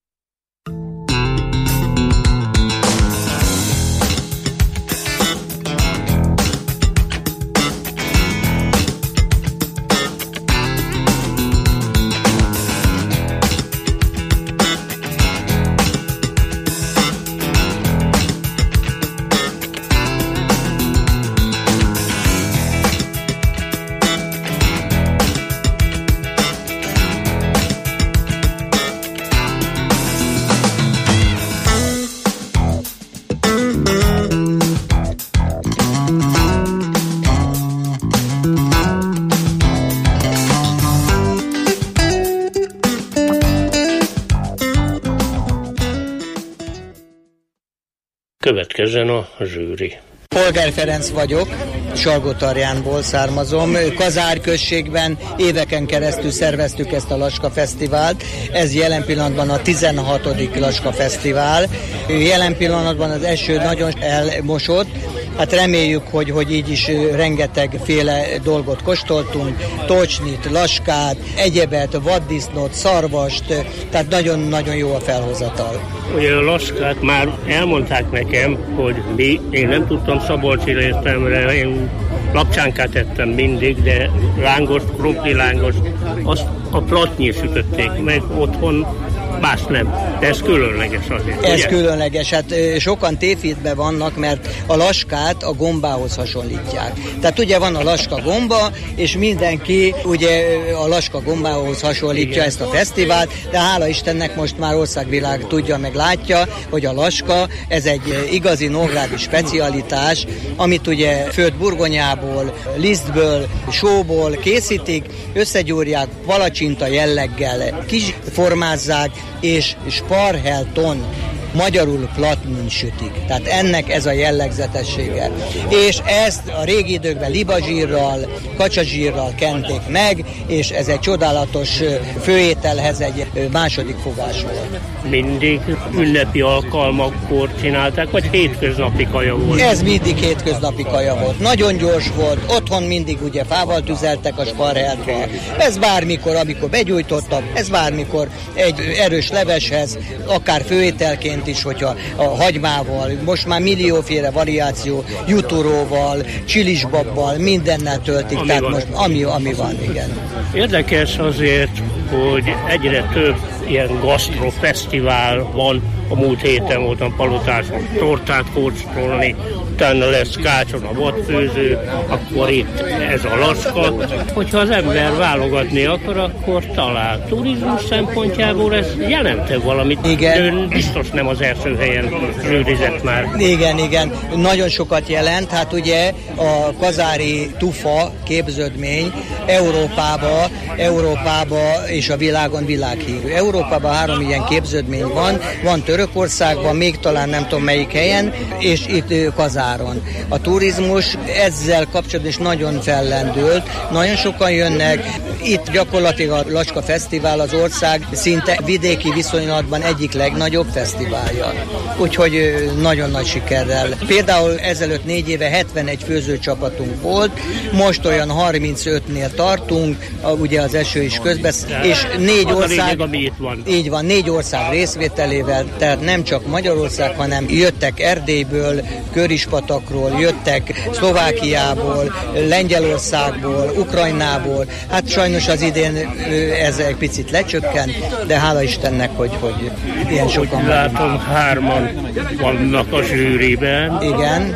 Következzen a zsűri. Polgár Ferenc vagyok, Salgótarjánból származom. Kazár községben éveken keresztül szerveztük ezt a Laska Fesztivált. Ez jelen pillanatban a tizenhatodik Laska Fesztivál. Jelen pillanatban az eső nagyon elmosott. Hát reméljük, hogy, hogy így is rengetegféle dolgot kóstoltunk. Tocsnit, laskát, egyebet, vaddisznót, szarvast, tehát nagyon-nagyon jó a felhozatal. Ugye a laskát már elmondták nekem, hogy mi, én nem tudtam Szabolcsira értelmre, én lapcsánkát ettem mindig, de lángost, krumpli lángost, azt a platnyir sütötték meg otthon, más nem. De ez különleges azért. Ez ugye? különleges. Hát sokan tévhitben vannak, mert a laskát a gombához hasonlítják. Tehát ugye van a laska gomba, és mindenki ugye a laska gombához hasonlítja igen. Ezt a fesztivált, de hála Istennek most már országvilág tudja meg látja, hogy a laska, ez egy igazi nógrádi specialitás, amit ugye főtt burgonyából, lisztből, sóból készítik, összegyúrják, palacsinta jelleggel kisformázzák, és sparhelton, magyarul platnin sütik. Tehát ennek ez a jellegzetessége. És ezt a régi időkben libazsírral, kacsazsírral kenték meg, és ez egy csodálatos főételhez egy második fogás volt. Mindig ünnepi alkalmakkor csinálták, vagy hétköznapi kaja volt? Ez mindig hétköznapi kaja volt. Nagyon gyors volt, otthon mindig ugye fával tüzeltek a sparheltval. Ez bármikor, amikor begyújtottak, ez bármikor egy erős leveshez, akár főételként is, hogyha a hagymával, most már millióféle variáció, juturóval, csilisbabbal, mindennel töltik, ami tehát van. Most ami, ami van, igen. Érdekes azért, hogy egyre több ilyen gasztrofesztivál van. A múlt héten voltam Palotáson tortát kóstolni, utána lesz Kácson a vadfőző, akkor itt ez a laska. Hogyha az ember válogatni akar, akkor talán turizmus szempontjából ez jelente valamit. Igen. Ön biztos nem az első helyen zsűrizett már. Igen, igen. Nagyon sokat jelent. Hát ugye a kazári tufa képződmény Európába, Európába és a világon világhírű. Európában három ilyen képződmény van. Van Törökországban, még talán nem tudom melyik helyen, és itt Kazáron. A turizmus ezzel kapcsolatban is nagyon fellendült, nagyon sokan jönnek, itt gyakorlatilag a Laska Fesztivál az ország szinte vidéki viszonylatban egyik legnagyobb fesztiválja. Úgyhogy nagyon nagy sikerrel. Például ezelőtt négy éve hetvenegy főzőcsapatunk volt, most olyan harmincötnél tartunk, ugye az eső is közbesz, és négy az ország, lényeg, ami itt van. Így van, négy ország részvételével, tehát nem csak Magyarország, hanem jöttek Erdélyből, Körispatakról, jöttek Szlovákiából, Lengyelországból, Ukrajnából. Hát sajnos az idén ez egy picit lecsökkent, de hála Istennek, hogy, hogy ilyen sokan van. Látom, hárman vannak a zsűriben. Igen.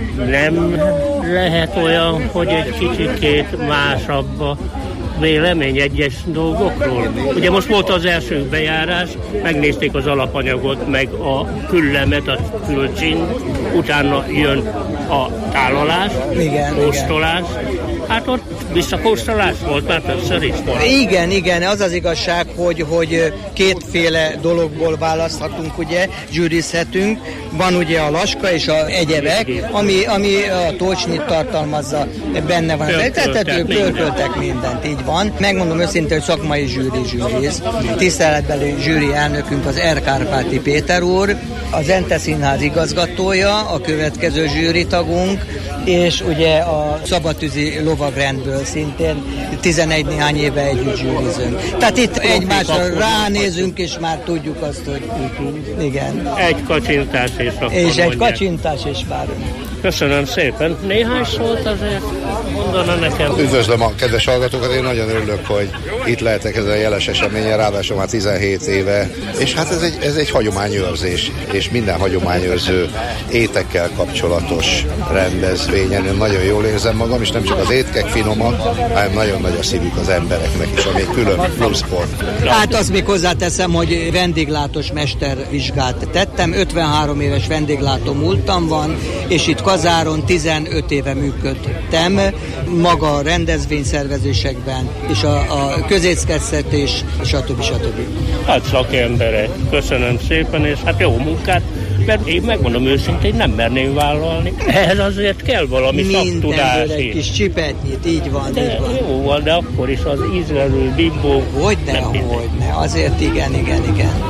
Nem lehet olyan, hogy egy kicsikét másabb a vélemény egyes dolgokról. Ugye most volt az első bejárás, megnézték az alapanyagot, meg a küllemet, a külcsin, utána jön a tálalás, igen, kóstolás. Igen. Hát ott visszakóstolás volt, már többször is volt. Igen, igen, az az igazság, hogy, hogy kétféle dologból választhatunk, ugye, zsűrizhetünk. Van ugye a laska és a egyebek, ami, ami a tocsnit tartalmazza, benne van. Tehát ők pörköltek mindent, így van. Megmondom őszintén, hogy szakmai zsűri zsűriz. Tiszteletbeli zsűri elnökünk az R. Kárpáti Péter úr, az Ente Színház igazgatója, a következő zsűritagunk, és ugye a Szabadtűzi Lovagrendből szintén tizenegy néhány éve együtt zsűrizünk. Tehát itt egymásra ránézünk, és már tudjuk azt, hogy igen. Egy kacsintás és akkor És egy mondják. kacsintás és várunk. Köszönöm szépen. Néhány szót azért mondana nekem. Üdvözlöm a kedves hallgatókat, én nagyon örülök, hogy itt lehetek ezen a jeles eseményen, ráadásul már tizenhét éve, és hát ez egy, ez egy hagyományőrzés, és minden hagyományőrző étekkel kapcsolatos rendezvényen. Én nagyon jól érzem magam, és nem csak az étkek finomak, hanem nagyon nagy a szívük az embereknek is, ami egy külön pluszpont. Hát azt még hozzáteszem, hogy vendéglátós mestervizsgát tettem, ötvenhárom éves vendéglátó múltam van, és itt Kazáron tizenöt éve működtem, maga a rendezvényszervezésekben, és a, a közéckeztetés, stb. stb. Hát szakemberek, köszönöm szépen, és hát jó munkát, mert én megmondom őszintén, nem merném vállalni. Ehhez azért kell valami szaktudás. Mindenből egy kis csipetnyit, így van, de így van. Jó van, de akkor is az ízlelő, bimbó. Hogyne, hogyne, azért igen, igen, igen.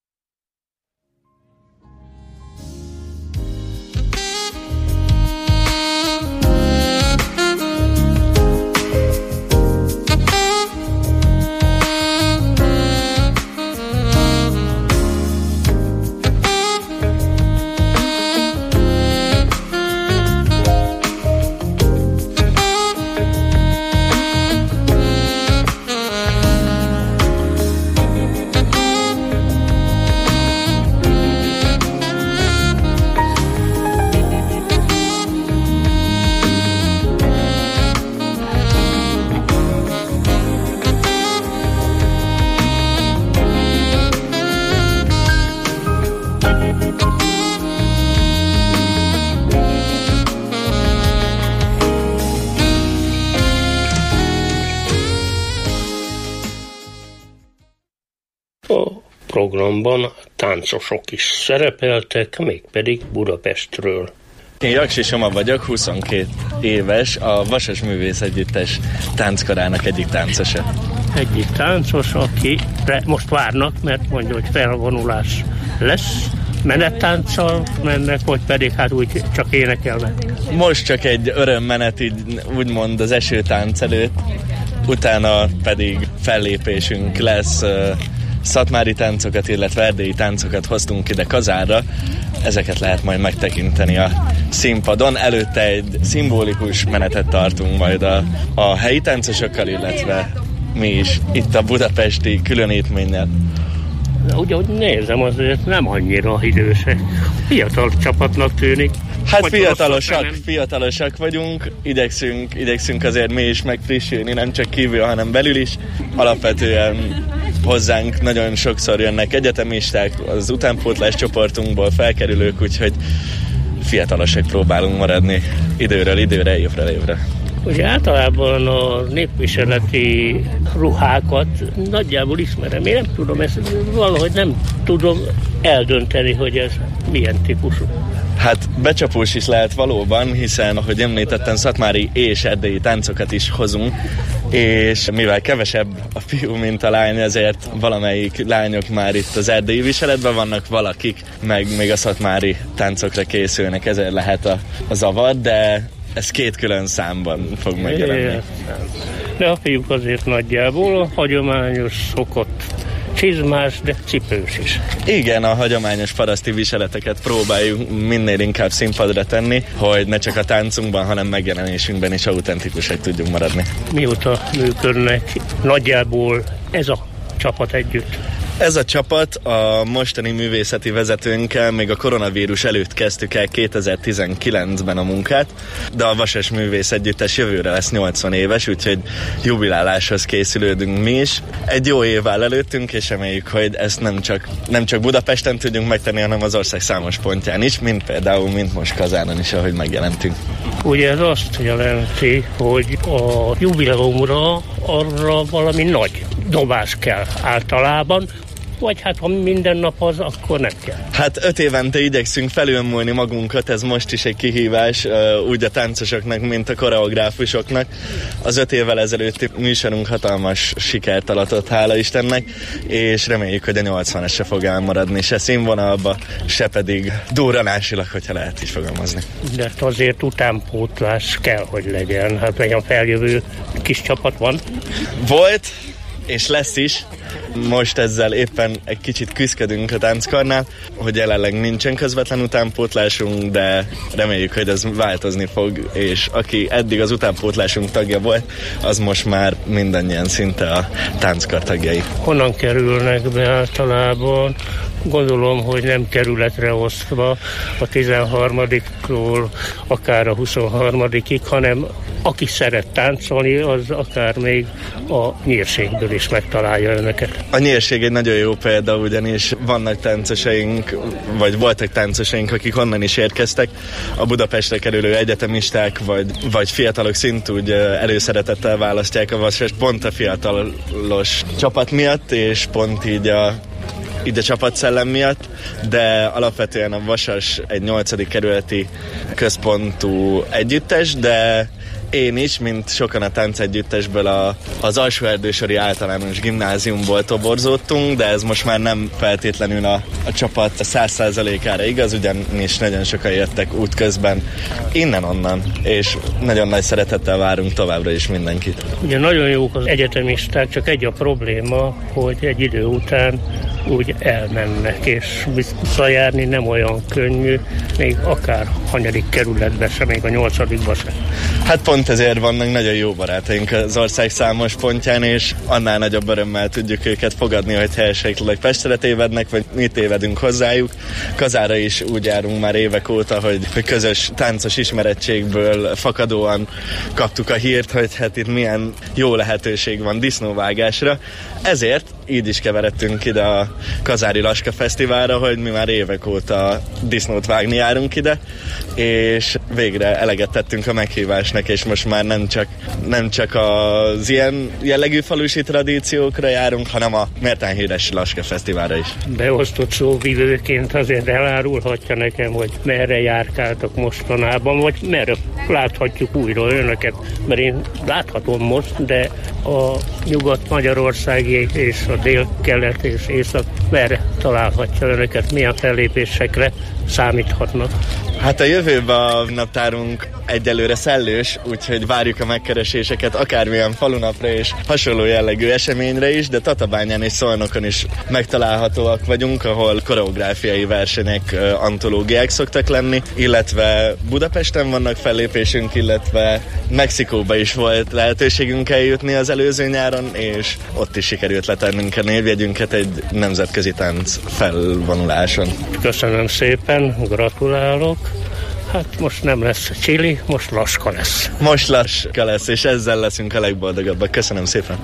Programban táncosok is szerepeltek, mégpedig Budapestről. Én Jaksi Soma vagyok, huszonkét éves, a Vasas Művész Együttes tánckarának egyik táncosa. Egyik táncos, akire most várnak, mert mondja, hogy felvonulás lesz. Menettánccal mennek, vagy pedig hát úgy csak énekelnek? Most csak egy örömmenet, így úgymond az esőtánc előtt, utána pedig fellépésünk lesz. Szatmári táncokat, illetve erdélyi táncokat hoztunk ide Kazárra. Ezeket lehet majd megtekinteni a színpadon. Előtte egy szimbolikus menetet tartunk majd a, a helyi táncosokkal, illetve mi is itt a budapesti különítménnyel. Ugye, hogy nézem, azért nem annyira idősek. Fiatal csapatnak tűnik. Hát fiatalosak, fiatalosak vagyunk, igyekszünk, igyekszünk azért mi is megfrissülni, nem csak kívül, hanem belül is. Alapvetően hozzánk nagyon sokszor jönnek egyetemisták, az utánpótlás csoportunkból felkerülők, úgyhogy fiatalosak próbálunk maradni időről időre, évről évre. Ugye általában a népviseleti ruhákat nagyjából ismerem. Én nem tudom, ezt valahogy nem tudom eldönteni, hogy ez milyen típusú. Hát becsapós is lehet valóban, hiszen, ahogy említettem, szatmári és erdélyi táncokat is hozunk, és mivel kevesebb a fiú, mint a lány, ezért valamelyik lányok már itt az erdélyi viseletben vannak, valakik meg még a szatmári táncokra készülnek, ezért lehet a, a zavar, de ez két külön számban fog megjelenni. De a fiúk azért nagyjából a hagyományos szokott csizmás, de cipős is. Igen, a hagyományos paraszti viseleteket próbáljuk minél inkább színpadra tenni, hogy ne csak a táncunkban, hanem megjelenésünkben is autentikusak tudjunk maradni. Mióta működnek nagyjából ez a csapat együtt? Ez a csapat a mostani művészeti vezetőnkkel még a koronavírus előtt kezdtük el kétezer-tizenkilencben a munkát, de a Vasas Művész Együttes jövőre lesz nyolcvan éves, úgyhogy jubiláláshoz készülődünk mi is. Egy jó év áll előttünk, és reméljük, hogy ezt nem csak, nem csak Budapesten tudjunk megtenni, hanem az ország számos pontján is, mint például, mint most Kazánon is, ahogy megjelentünk. Ugye ez azt jelenti, hogy a jubileumra arra valami nagy dobás kell általában, vagy hát ha minden nap az, akkor nem kell. Hát öt évente igyekszünk felülmúlni magunkat, ez most is egy kihívás, úgy a táncosoknak, mint a koreográfusoknak. Az öt évvel ezelőtti műsorunk hatalmas sikert aratott, hála Istennek, és reméljük, hogy a nyolcvanas se fog elmaradni, se színvonalba, se pedig durranásilag, hogyha lehet is fogalmazni. De azért utánpótlás kell, hogy legyen. Hát egy a feljövő kis csapat van. Volt, és lesz is. Most ezzel éppen egy kicsit küzdködünk a tánckarnál, hogy jelenleg nincsen közvetlen utánpótlásunk, de reméljük, hogy ez változni fog, és aki eddig az utánpótlásunk tagja volt, az most már mindannyian szinte a tánckar tagjai. Honnan kerülnek be általában? Gondolom, hogy nem kerületre osztva a tizenharmadiktól akár a huszonharmadikig, hanem aki szeret táncolni, az akár még a nyírségből is megtalálja önöket. A nyírség egy nagyon jó példa, ugyanis vannak táncosaink, vagy voltak táncosaink, akik onnan is érkeztek. A Budapestre kerülő egyetemisták, vagy, vagy fiatalok szintúgy előszeretettel választják a Vasast pont a fiatalos csapat miatt, és pont így a így a csapatszellem miatt, de alapvetően a Vasas egy nyolcadik kerületi központú együttes, de én is, mint sokan a táncegyüttesből a, az Alsóerdősori Általános Gimnáziumból toborzódtunk, de ez most már nem feltétlenül a, a csapat száz százalékára igaz, ugyanis nagyon sokan jöttek útközben innen-onnan, és nagyon nagy szeretettel várunk továbbra is mindenkit. Ugye nagyon jók az egyetemisták, csak egy a probléma, hogy egy idő után úgy elmennek, és visszajárni nem olyan könnyű, még akár hanyadik kerületben sem, még a nyolcadikban sem. Hát pont ezért vannak nagyon jó barátaink az ország számos pontján, és annál nagyobb örömmel tudjuk őket fogadni, hogy helyeségleg Pestre tévednek, vagy mi tévedünk hozzájuk. Kazára is úgy járunk már évek óta, hogy közös táncos ismerettségből fakadóan kaptuk a hírt, hogy hát itt milyen jó lehetőség van disznóvágásra. Ezért így is keveredtünk ide a Kazári Laska Fesztiválra, hogy mi már évek óta disznót vágni járunk ide, és végre eleget tettünk a meghívásnak, és most már nem csak, nem csak az ilyen jellegű falusi tradíciókra járunk, hanem a méltán híres Laska Fesztiválra is. Beosztott szóvivőként azért elárulhatja nekem, hogy merre járkáltak mostanában, vagy merre láthatjuk újra önöket, mert én láthatom most, de a Nyugat-Magyarországi és a dél-kelet és észak merre találhatja önöket, milyen fellépésekre számíthatnak? Hát a jövőben a naptárunk egyelőre szellős, úgyhogy várjuk a megkereséseket akármilyen falunapra és hasonló jellegű eseményre is, de Tatabányán és Szolnokon is megtalálhatóak vagyunk, ahol koreográfiai versenyek, antológiák szoktak lenni, illetve Budapesten vannak fellépésünk, illetve Mexikóba is volt lehetőségünk eljutni az előző nyáron, és ott is sikerült letennünk a névjegyünket egy nemzetközi tánc felvonuláson. Köszönöm szépen, gratulálok. Hát most nem lesz Chili, most Laska lesz. Most Laska lesz, és ezzel leszünk a legboldogabbak. Köszönöm szépen.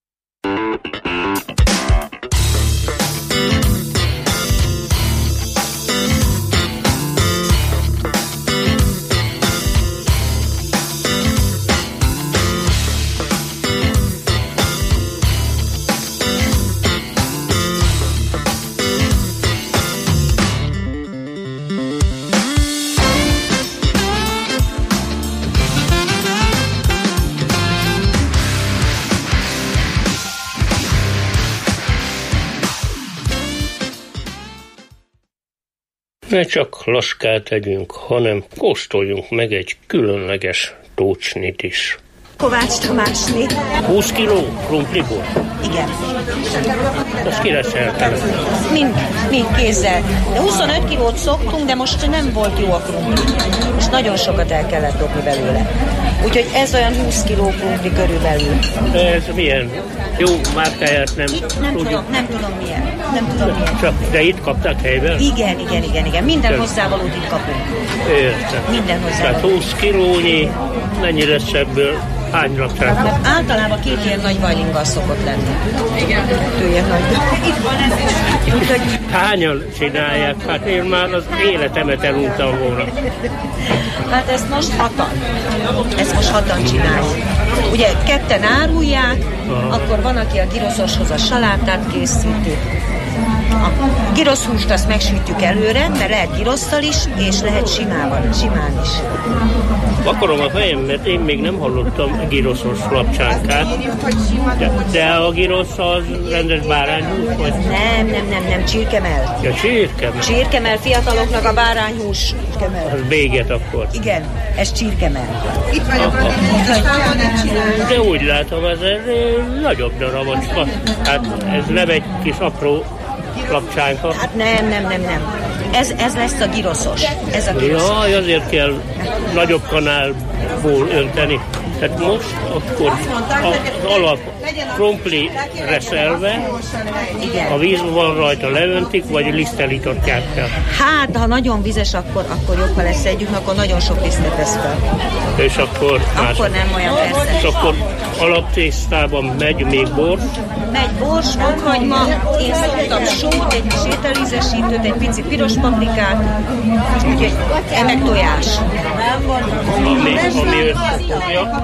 Ne csak laskát tegyünk, hanem kóstoljunk meg egy különleges tócsnit is. Kovács Tamásné. húsz kiló krumpliból? Igen. Azt kireszeltem. Mind, mind kézzel. De huszonöt kilót szoktunk, de most nem volt jó a krumpli. Most nagyon sokat el kellett dobni belőle. Úgyhogy ez olyan húsz kiló krumpli körülbelül. De ez milyen? Jó márkáját nem, nem tudjuk. Tudom, nem tudom milyen. Nem tudom milyen. Csak, de itt kapták helyben? Igen, igen, igen, igen. Minden de... hozzávalót itt kapunk. Értem. Minden hozzávalót. Tehát húsz kilónyi, mennyi lesz ebből? Hány rakták? Általában két ilyen nagy vajlinggal szokott lenni. Igen. Kettő ilyen nagy. Itt van ez is. Úgyhogy... Hányan csinálják? Hát én már az életemet eluntam volna. Hát ezt most hatan. Ezt most hatan csináljuk. Ugye ketten árulják, aha. Akkor van, aki a giroszoshoz a salátát készíti, A giroszhúst azt megsütjük előre, mert lehet girosszal is, és lehet simával, simán is. Akarom a fejem, mert én még nem hallottam giroszos lapcsánkát. De, de a girosz az rendes bárányhús? Vagy? Nem, nem, nem, nem, csirkemell. Ja, csirkemell. Csirkemell, fiataloknak a bárányhús. Az béget akkor. Igen, ez csirkemell. Itt vagyok, de úgy látom, ez egy nagyobb darabocska. Hát ez nem egy kis apró lapcsánka. Hát nem, nem, nem, nem. Ez, ez lesz a giroszos. Ez a giroszos. Jaj, azért kell nagyobb kanálból önteni. Tehát most akkor az alap krumpli reszelve, a víz van rajta, leöntik, vagy lisztelítottják fel? Hát, ha nagyon vizes, akkor, akkor jobb, ha lesz együtt, akkor nagyon sok lisztet vesz fel. És akkor? Akkor nem olyan persze. És akkor alaptésztában megy még bors? Megy bors, fokhagyma, én szoktam sót, egy kis ételízesítőt, egy pici piros paprikát, úgyhogy ennek tojás. Ami, ami összefogja,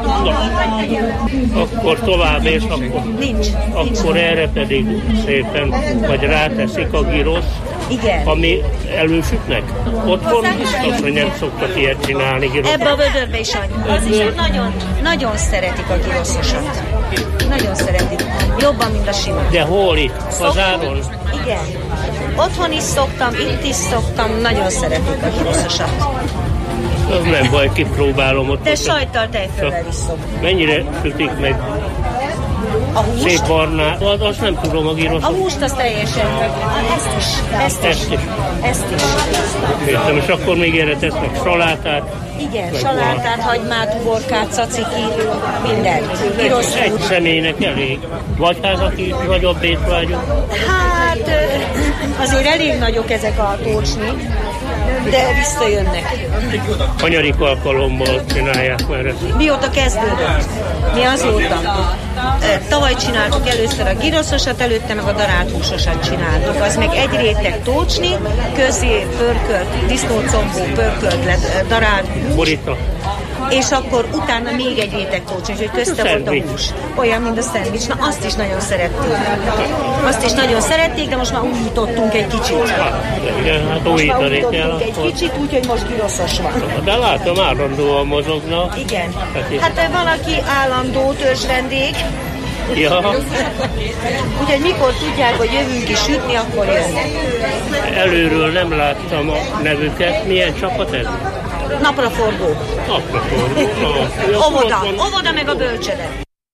akkor tovább, és akkor, nincs, akkor nincs. Erre pedig szépen, vagy ráteszik a girosz, igen. Ami elősütnek. Otthon biztos, hogy nem szoktak ilyet csinálni girosz. Ebbe a vödörbe is annyi. Az is nagyon, nagyon szeretik a giroszosat. Nagyon szeretik. Jobban, mint a sima. De hol itt? Hazáron? Igen. Otthon is szoktam, itt is szoktam. Nagyon szeretik a giroszosat. Az nem baj, kipróbálom ott. De sajttal, tejföllel is szoktam. Mennyire sütik meg? A húst? Szép barná, az, azt nem tudom a giroszot. A húst az teljesen. Ezt is. Ezt is. Ezt is. Ezt is. Értem, és akkor még erre tesznek salátát. Igen, salátát, hagymát, uborkát, cacikit, mindent. Girosz egy személynek elég. Vagy hát, aki nagyobb étvágyú? Hát, azért elég nagyok ezek a tócsni, de visszajönnek. Hanyadik alkalommal csinálják már ezt? Mióta kezdődött? Mi azóta? Tavaly csináltuk először a giroszosat, előtte meg a darált húsosat csináltuk. Az meg egy réteg tócsni, közé pörkölt, disznócombó, pörkölt lett darált hús. Borita. És akkor utána még egy réteg tócsni, úgyhogy közte volt a hús. Olyan, mint a szendvics. Na, azt is nagyon szerették. Azt is nagyon szerették, de most már újítottunk egy kicsit. Hát, igen, hát újítani kell. Egy kicsit, úgyhogy most giroszos van. De látom, állandóan mozognak. Igen. Hát valaki állandó törzsvendég. Ja. Úgyhogy mikor tudják, hogy jövünk is sütni, akkor jönnek. Előről nem láttam a nevüket. Milyen csapat ez? Napraforgó. Napraforgó. Óvoda. Óvoda meg a bölcsöde.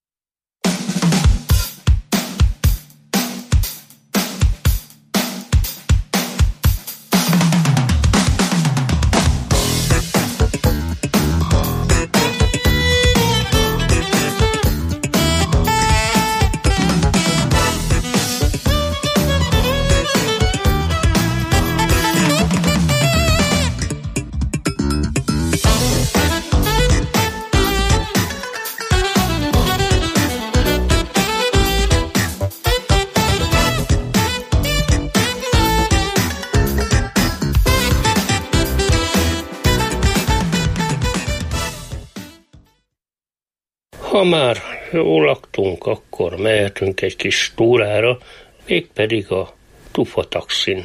Ha már jól laktunk, akkor mehetünk egy kis túrára, mégpedig a Tufa taxin.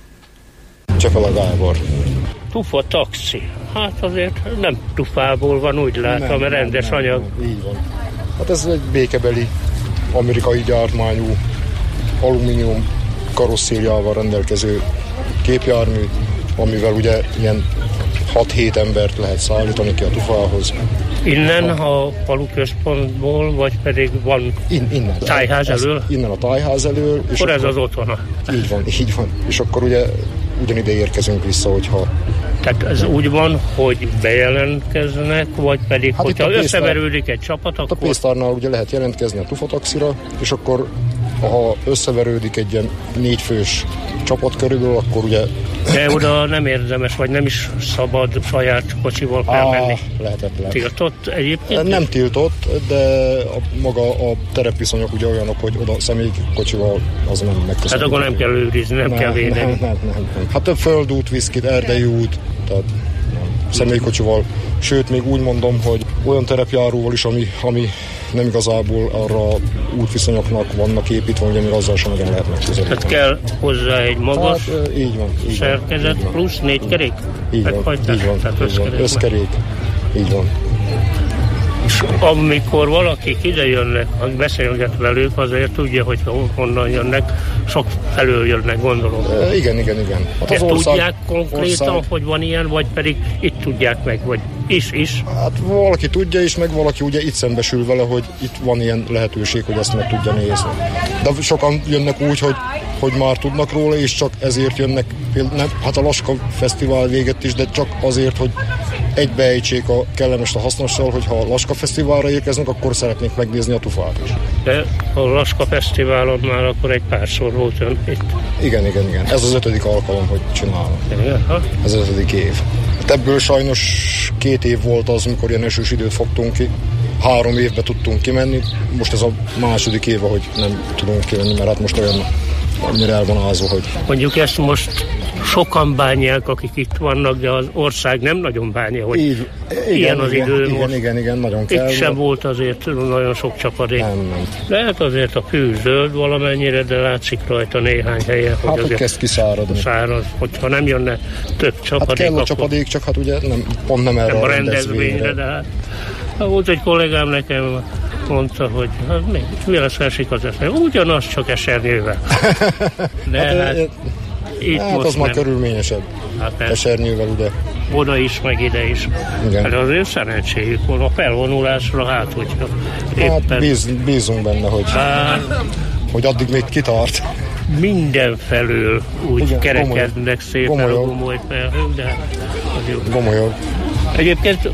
Csepel Gábor. Tufa taxi. Hát azért nem tufából van, úgy látom, nem, rendes nem, anyag. Nem, így van. Hát ez egy békebeli, amerikai gyártmányú, alumínium karosszériával rendelkező képjármű, amivel ugye ilyen hat-hét embert lehet szállítani ki a Tufához. Innen a falu központból, vagy pedig van In, innen. tájház elől? Ez, innen a tájház elől. És akkor ez az otthona? Így van, így van. És akkor ugye ugyanide érkezünk vissza, hogyha... Tehát ez úgy van, hogy bejelentkeznek, vagy pedig, hát hogyha összeverődik egy csapat, akkor... A pénztárnál ugye lehet jelentkezni a Tufa taxira, és akkor ha összeverődik egy ilyen négyfős csapat körülbelül, akkor ugye... De oda nem érdemes, vagy nem is szabad saját kocsival kell menni. Lehetetlen. Tiltott egyébként? Nem tiltott, de a, maga a terepviszonyok ugye olyanok, hogy oda személykocsival az nem megköszönhető. Hát akkor nem kell őrizni, nem, nem kell védeni. Nem, nem, nem, nem. Hát a földút visz ki, erdei út, tehát nem. Személykocsival. Sőt, még úgy mondom, hogy olyan terepjáróval is, ami, ami nem igazából arra útviszonyoknak vannak építve, hogy még azzal sem nagyon lehet megközelíteni. Tehát kell hozzá egy magas hát, így van, így szerkezet, így van, plusz négy kerék? Így van, így van, így van, összkerék, így van. És amikor valakik ide jönnek, beszélget velük, azért tudja, hogy honnan jönnek, sok felől jönnek, gondolom. E, igen, igen, igen. Hát az ország, tudják konkrétan, ország... hogy van ilyen, vagy pedig itt tudják meg, vagy is, is? Hát valaki tudja is, meg valaki ugye itt szembesül vele, hogy itt van ilyen lehetőség, hogy ezt meg tudja nézni. De sokan jönnek úgy, hogy, hogy már tudnak róla, és csak ezért jönnek, nem, hát a Laska Fesztivál véget is, de csak azért, hogy egybeejtsék a kellemest a hasznossal, hogy ha a Laska Fesztiválra érkeznek, akkor szeretnék megnézni a tufát is. De a Laska Fesztiválon már akkor egy párszor volt ön itt. Igen, igen, igen. Ez az ötödik alkalom, hogy csinálom. Igen, ha? Ez az ötödik év. Hát ebből sajnos két év volt az, amikor ilyen esős időt fogtunk ki. Három évbe tudtunk kimenni. Most ez a második év, hogy nem tudunk kimenni, mert hát most olyan annyira elvonázó, hogy... Mondjuk ezt most sokan bánják, akik itt vannak, de az ország nem nagyon bánja, hogy így, igen, ilyen az igen, idő igen, most. Igen, igen, nagyon kell. Itt sem volt azért nagyon sok csapadék. Nem, nem. De hát azért a fű zöld valamennyire, de látszik rajta néhány helyen, hogy hát, azért kezd kiszáradni. Száraz, hogyha nem jönne több csapadék. Hát kell a csapadék, csak hát ugye nem, pont nem erre nem a rendezvényre. rendezvényre. De hát, ha volt egy kollégám nekem, mondta, hogy hát még véletlenül esik az eszem. Ugyanaz, csak esernyővel. De hát, hát itt hát most az nem. már körülményesebb. Hát esernyővel, ugye. Oda is, meg ide is. Igen. Hát azért szerencséjük van a felvonulásra, hát hogyha éppen... Hát bíz, bízunk benne, hogy, hát, hogy addig még kitart. Mindenfelől úgy igen, kerekednek szépen gomolyog. A gomoly felhők, de gomolyog. Egyébként,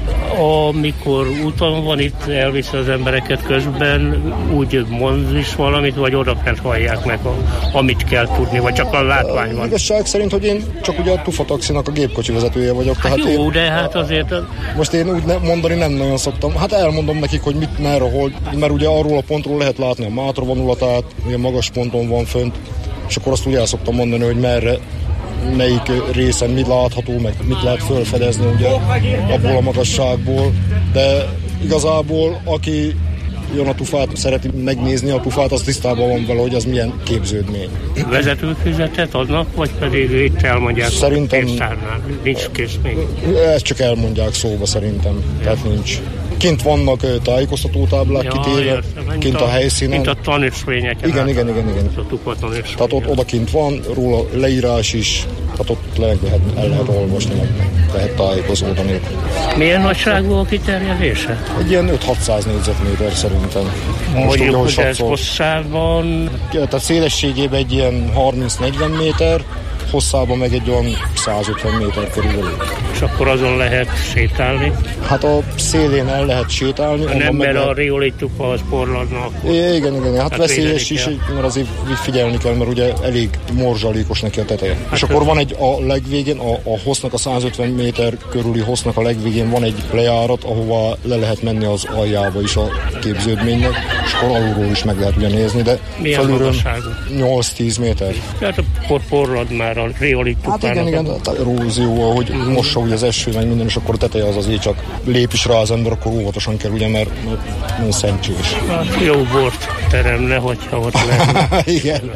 amikor úton van itt, elviszi az embereket közben, úgy mond is valamit, vagy odafent hallják meg, a, amit kell tudni, vagy csak a látvány van. Igazság szerint, hogy én csak ugye a Tufa taxinak a gépkocsi vezetője vagyok. Hát tehát jó, én, de hát azért... Most én úgy ne, mondani nem nagyon szoktam. Hát elmondom nekik, hogy mit, merre, hol, mert ugye arról a pontról lehet látni a Mátra vonulatát, ugye magas ponton van fönt, és akkor azt ugye el szoktam mondani, hogy merre, melyik részen mit látható, meg mit lehet felfedezni ugye abból a magasságból, de igazából aki jön a Tufát, szereti megnézni a Tufát, az tisztában van vele, hogy az milyen képződmény. Vezetőfizetet adnak, vagy pedig itt elmondják szerintem, a pénztárnál? Nincs kész még? Ezt csak elmondják szóba szerintem, ja. Tehát nincs. Kint vannak tájékoztatótáblák ja, kitéve, értem, kint a, a helyszínen. Mint a tanúsvényeken. Igen, igen, igen, igen. A tehát ott odakint van, róla leírás is, tehát ott le lehet, el lehet olvasni, meg lehet tájékozódani. Milyen nagyságú a kiterjedése? Egy ilyen öt-hatszáz négyzetméter szerintem. Mondjuk, hogy ez hosszában? Tehát szélességében egy ilyen harminc-negyven méter, hosszában meg egy olyan százötven méter körülbelül. És akkor azon lehet sétálni? Hát a szélén el lehet sétálni. Nem, mert lehet... a riolitufa az porladna akkor. Igen, igen, igen. Hát, hát veszélyes is, mert azért figyelni kell, mert ugye elég morzsalékos neki a teteje. Hát és akkor van egy a legvégén, a, a hossznak, a százötven méter körüli hossznak a legvégén van egy lejárat, ahova le lehet menni az aljába is a képződménynek, és akkor alulról is meg lehet ugye nézni, de milyen felülről nyolc-tíz méter. Tehát akkor porlad már a riolitufának. Hát igen, igen, a erózió, ahogy mm. mossa ugye az eső, meg minden, és akkor a teteje az azért csak lép is rá az ember, akkor óvatosan kell, ugye, mert nagyon szemcsés. Hát jó bort teremne, hogyha ott lenne. Igen.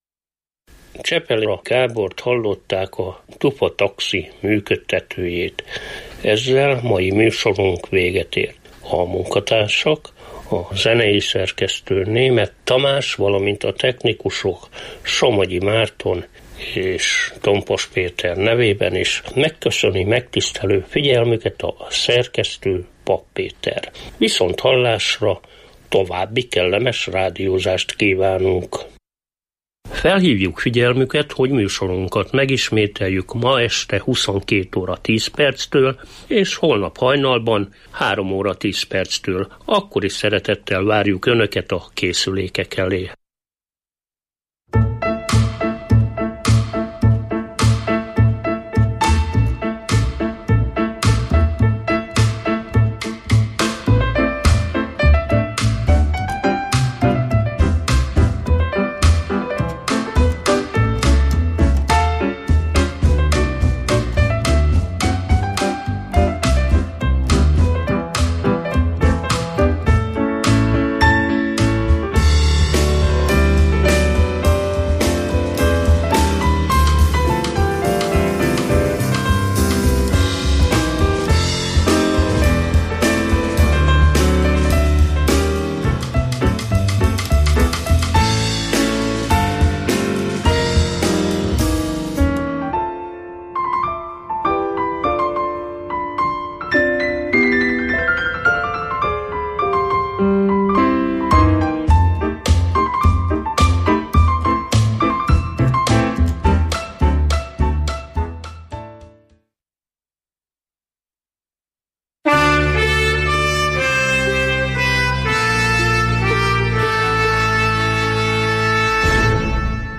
Csepeli Gábort hallották, a Tufa taxi működtetőjét. Ezzel mai műsorunk véget ért. A munkatársak, a zenei szerkesztő Németh Tamás, valamint a technikusok Somogyi Márton és Tompos Péter nevében is megköszöni megtisztelő figyelmüket a szerkesztő Pap Péter. Viszont hallásra további kellemes rádiózást kívánunk. Felhívjuk figyelmüket, hogy műsorunkat megismételjük ma este huszonkét óra tíz perctől, és holnap hajnalban három óra tíz perctől. Akkor is szeretettel várjuk Önöket a készülékek elé.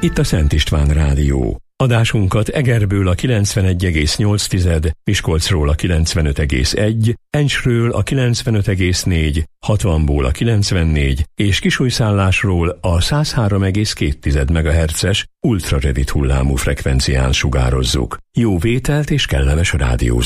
itt a Szent István Rádió. Adásunkat Egerből a kilencvenegy egész nyolc, Miskolcról a kilencvenöt egész egy, Encsről a kilencvenöt egész négy, hatvanból a kilencvennégy és Kisújszállásról a száz három egész két megahertzes ultrarövid hullámú frekvencián sugározzuk. Jó vételt és kellemes rádiózást!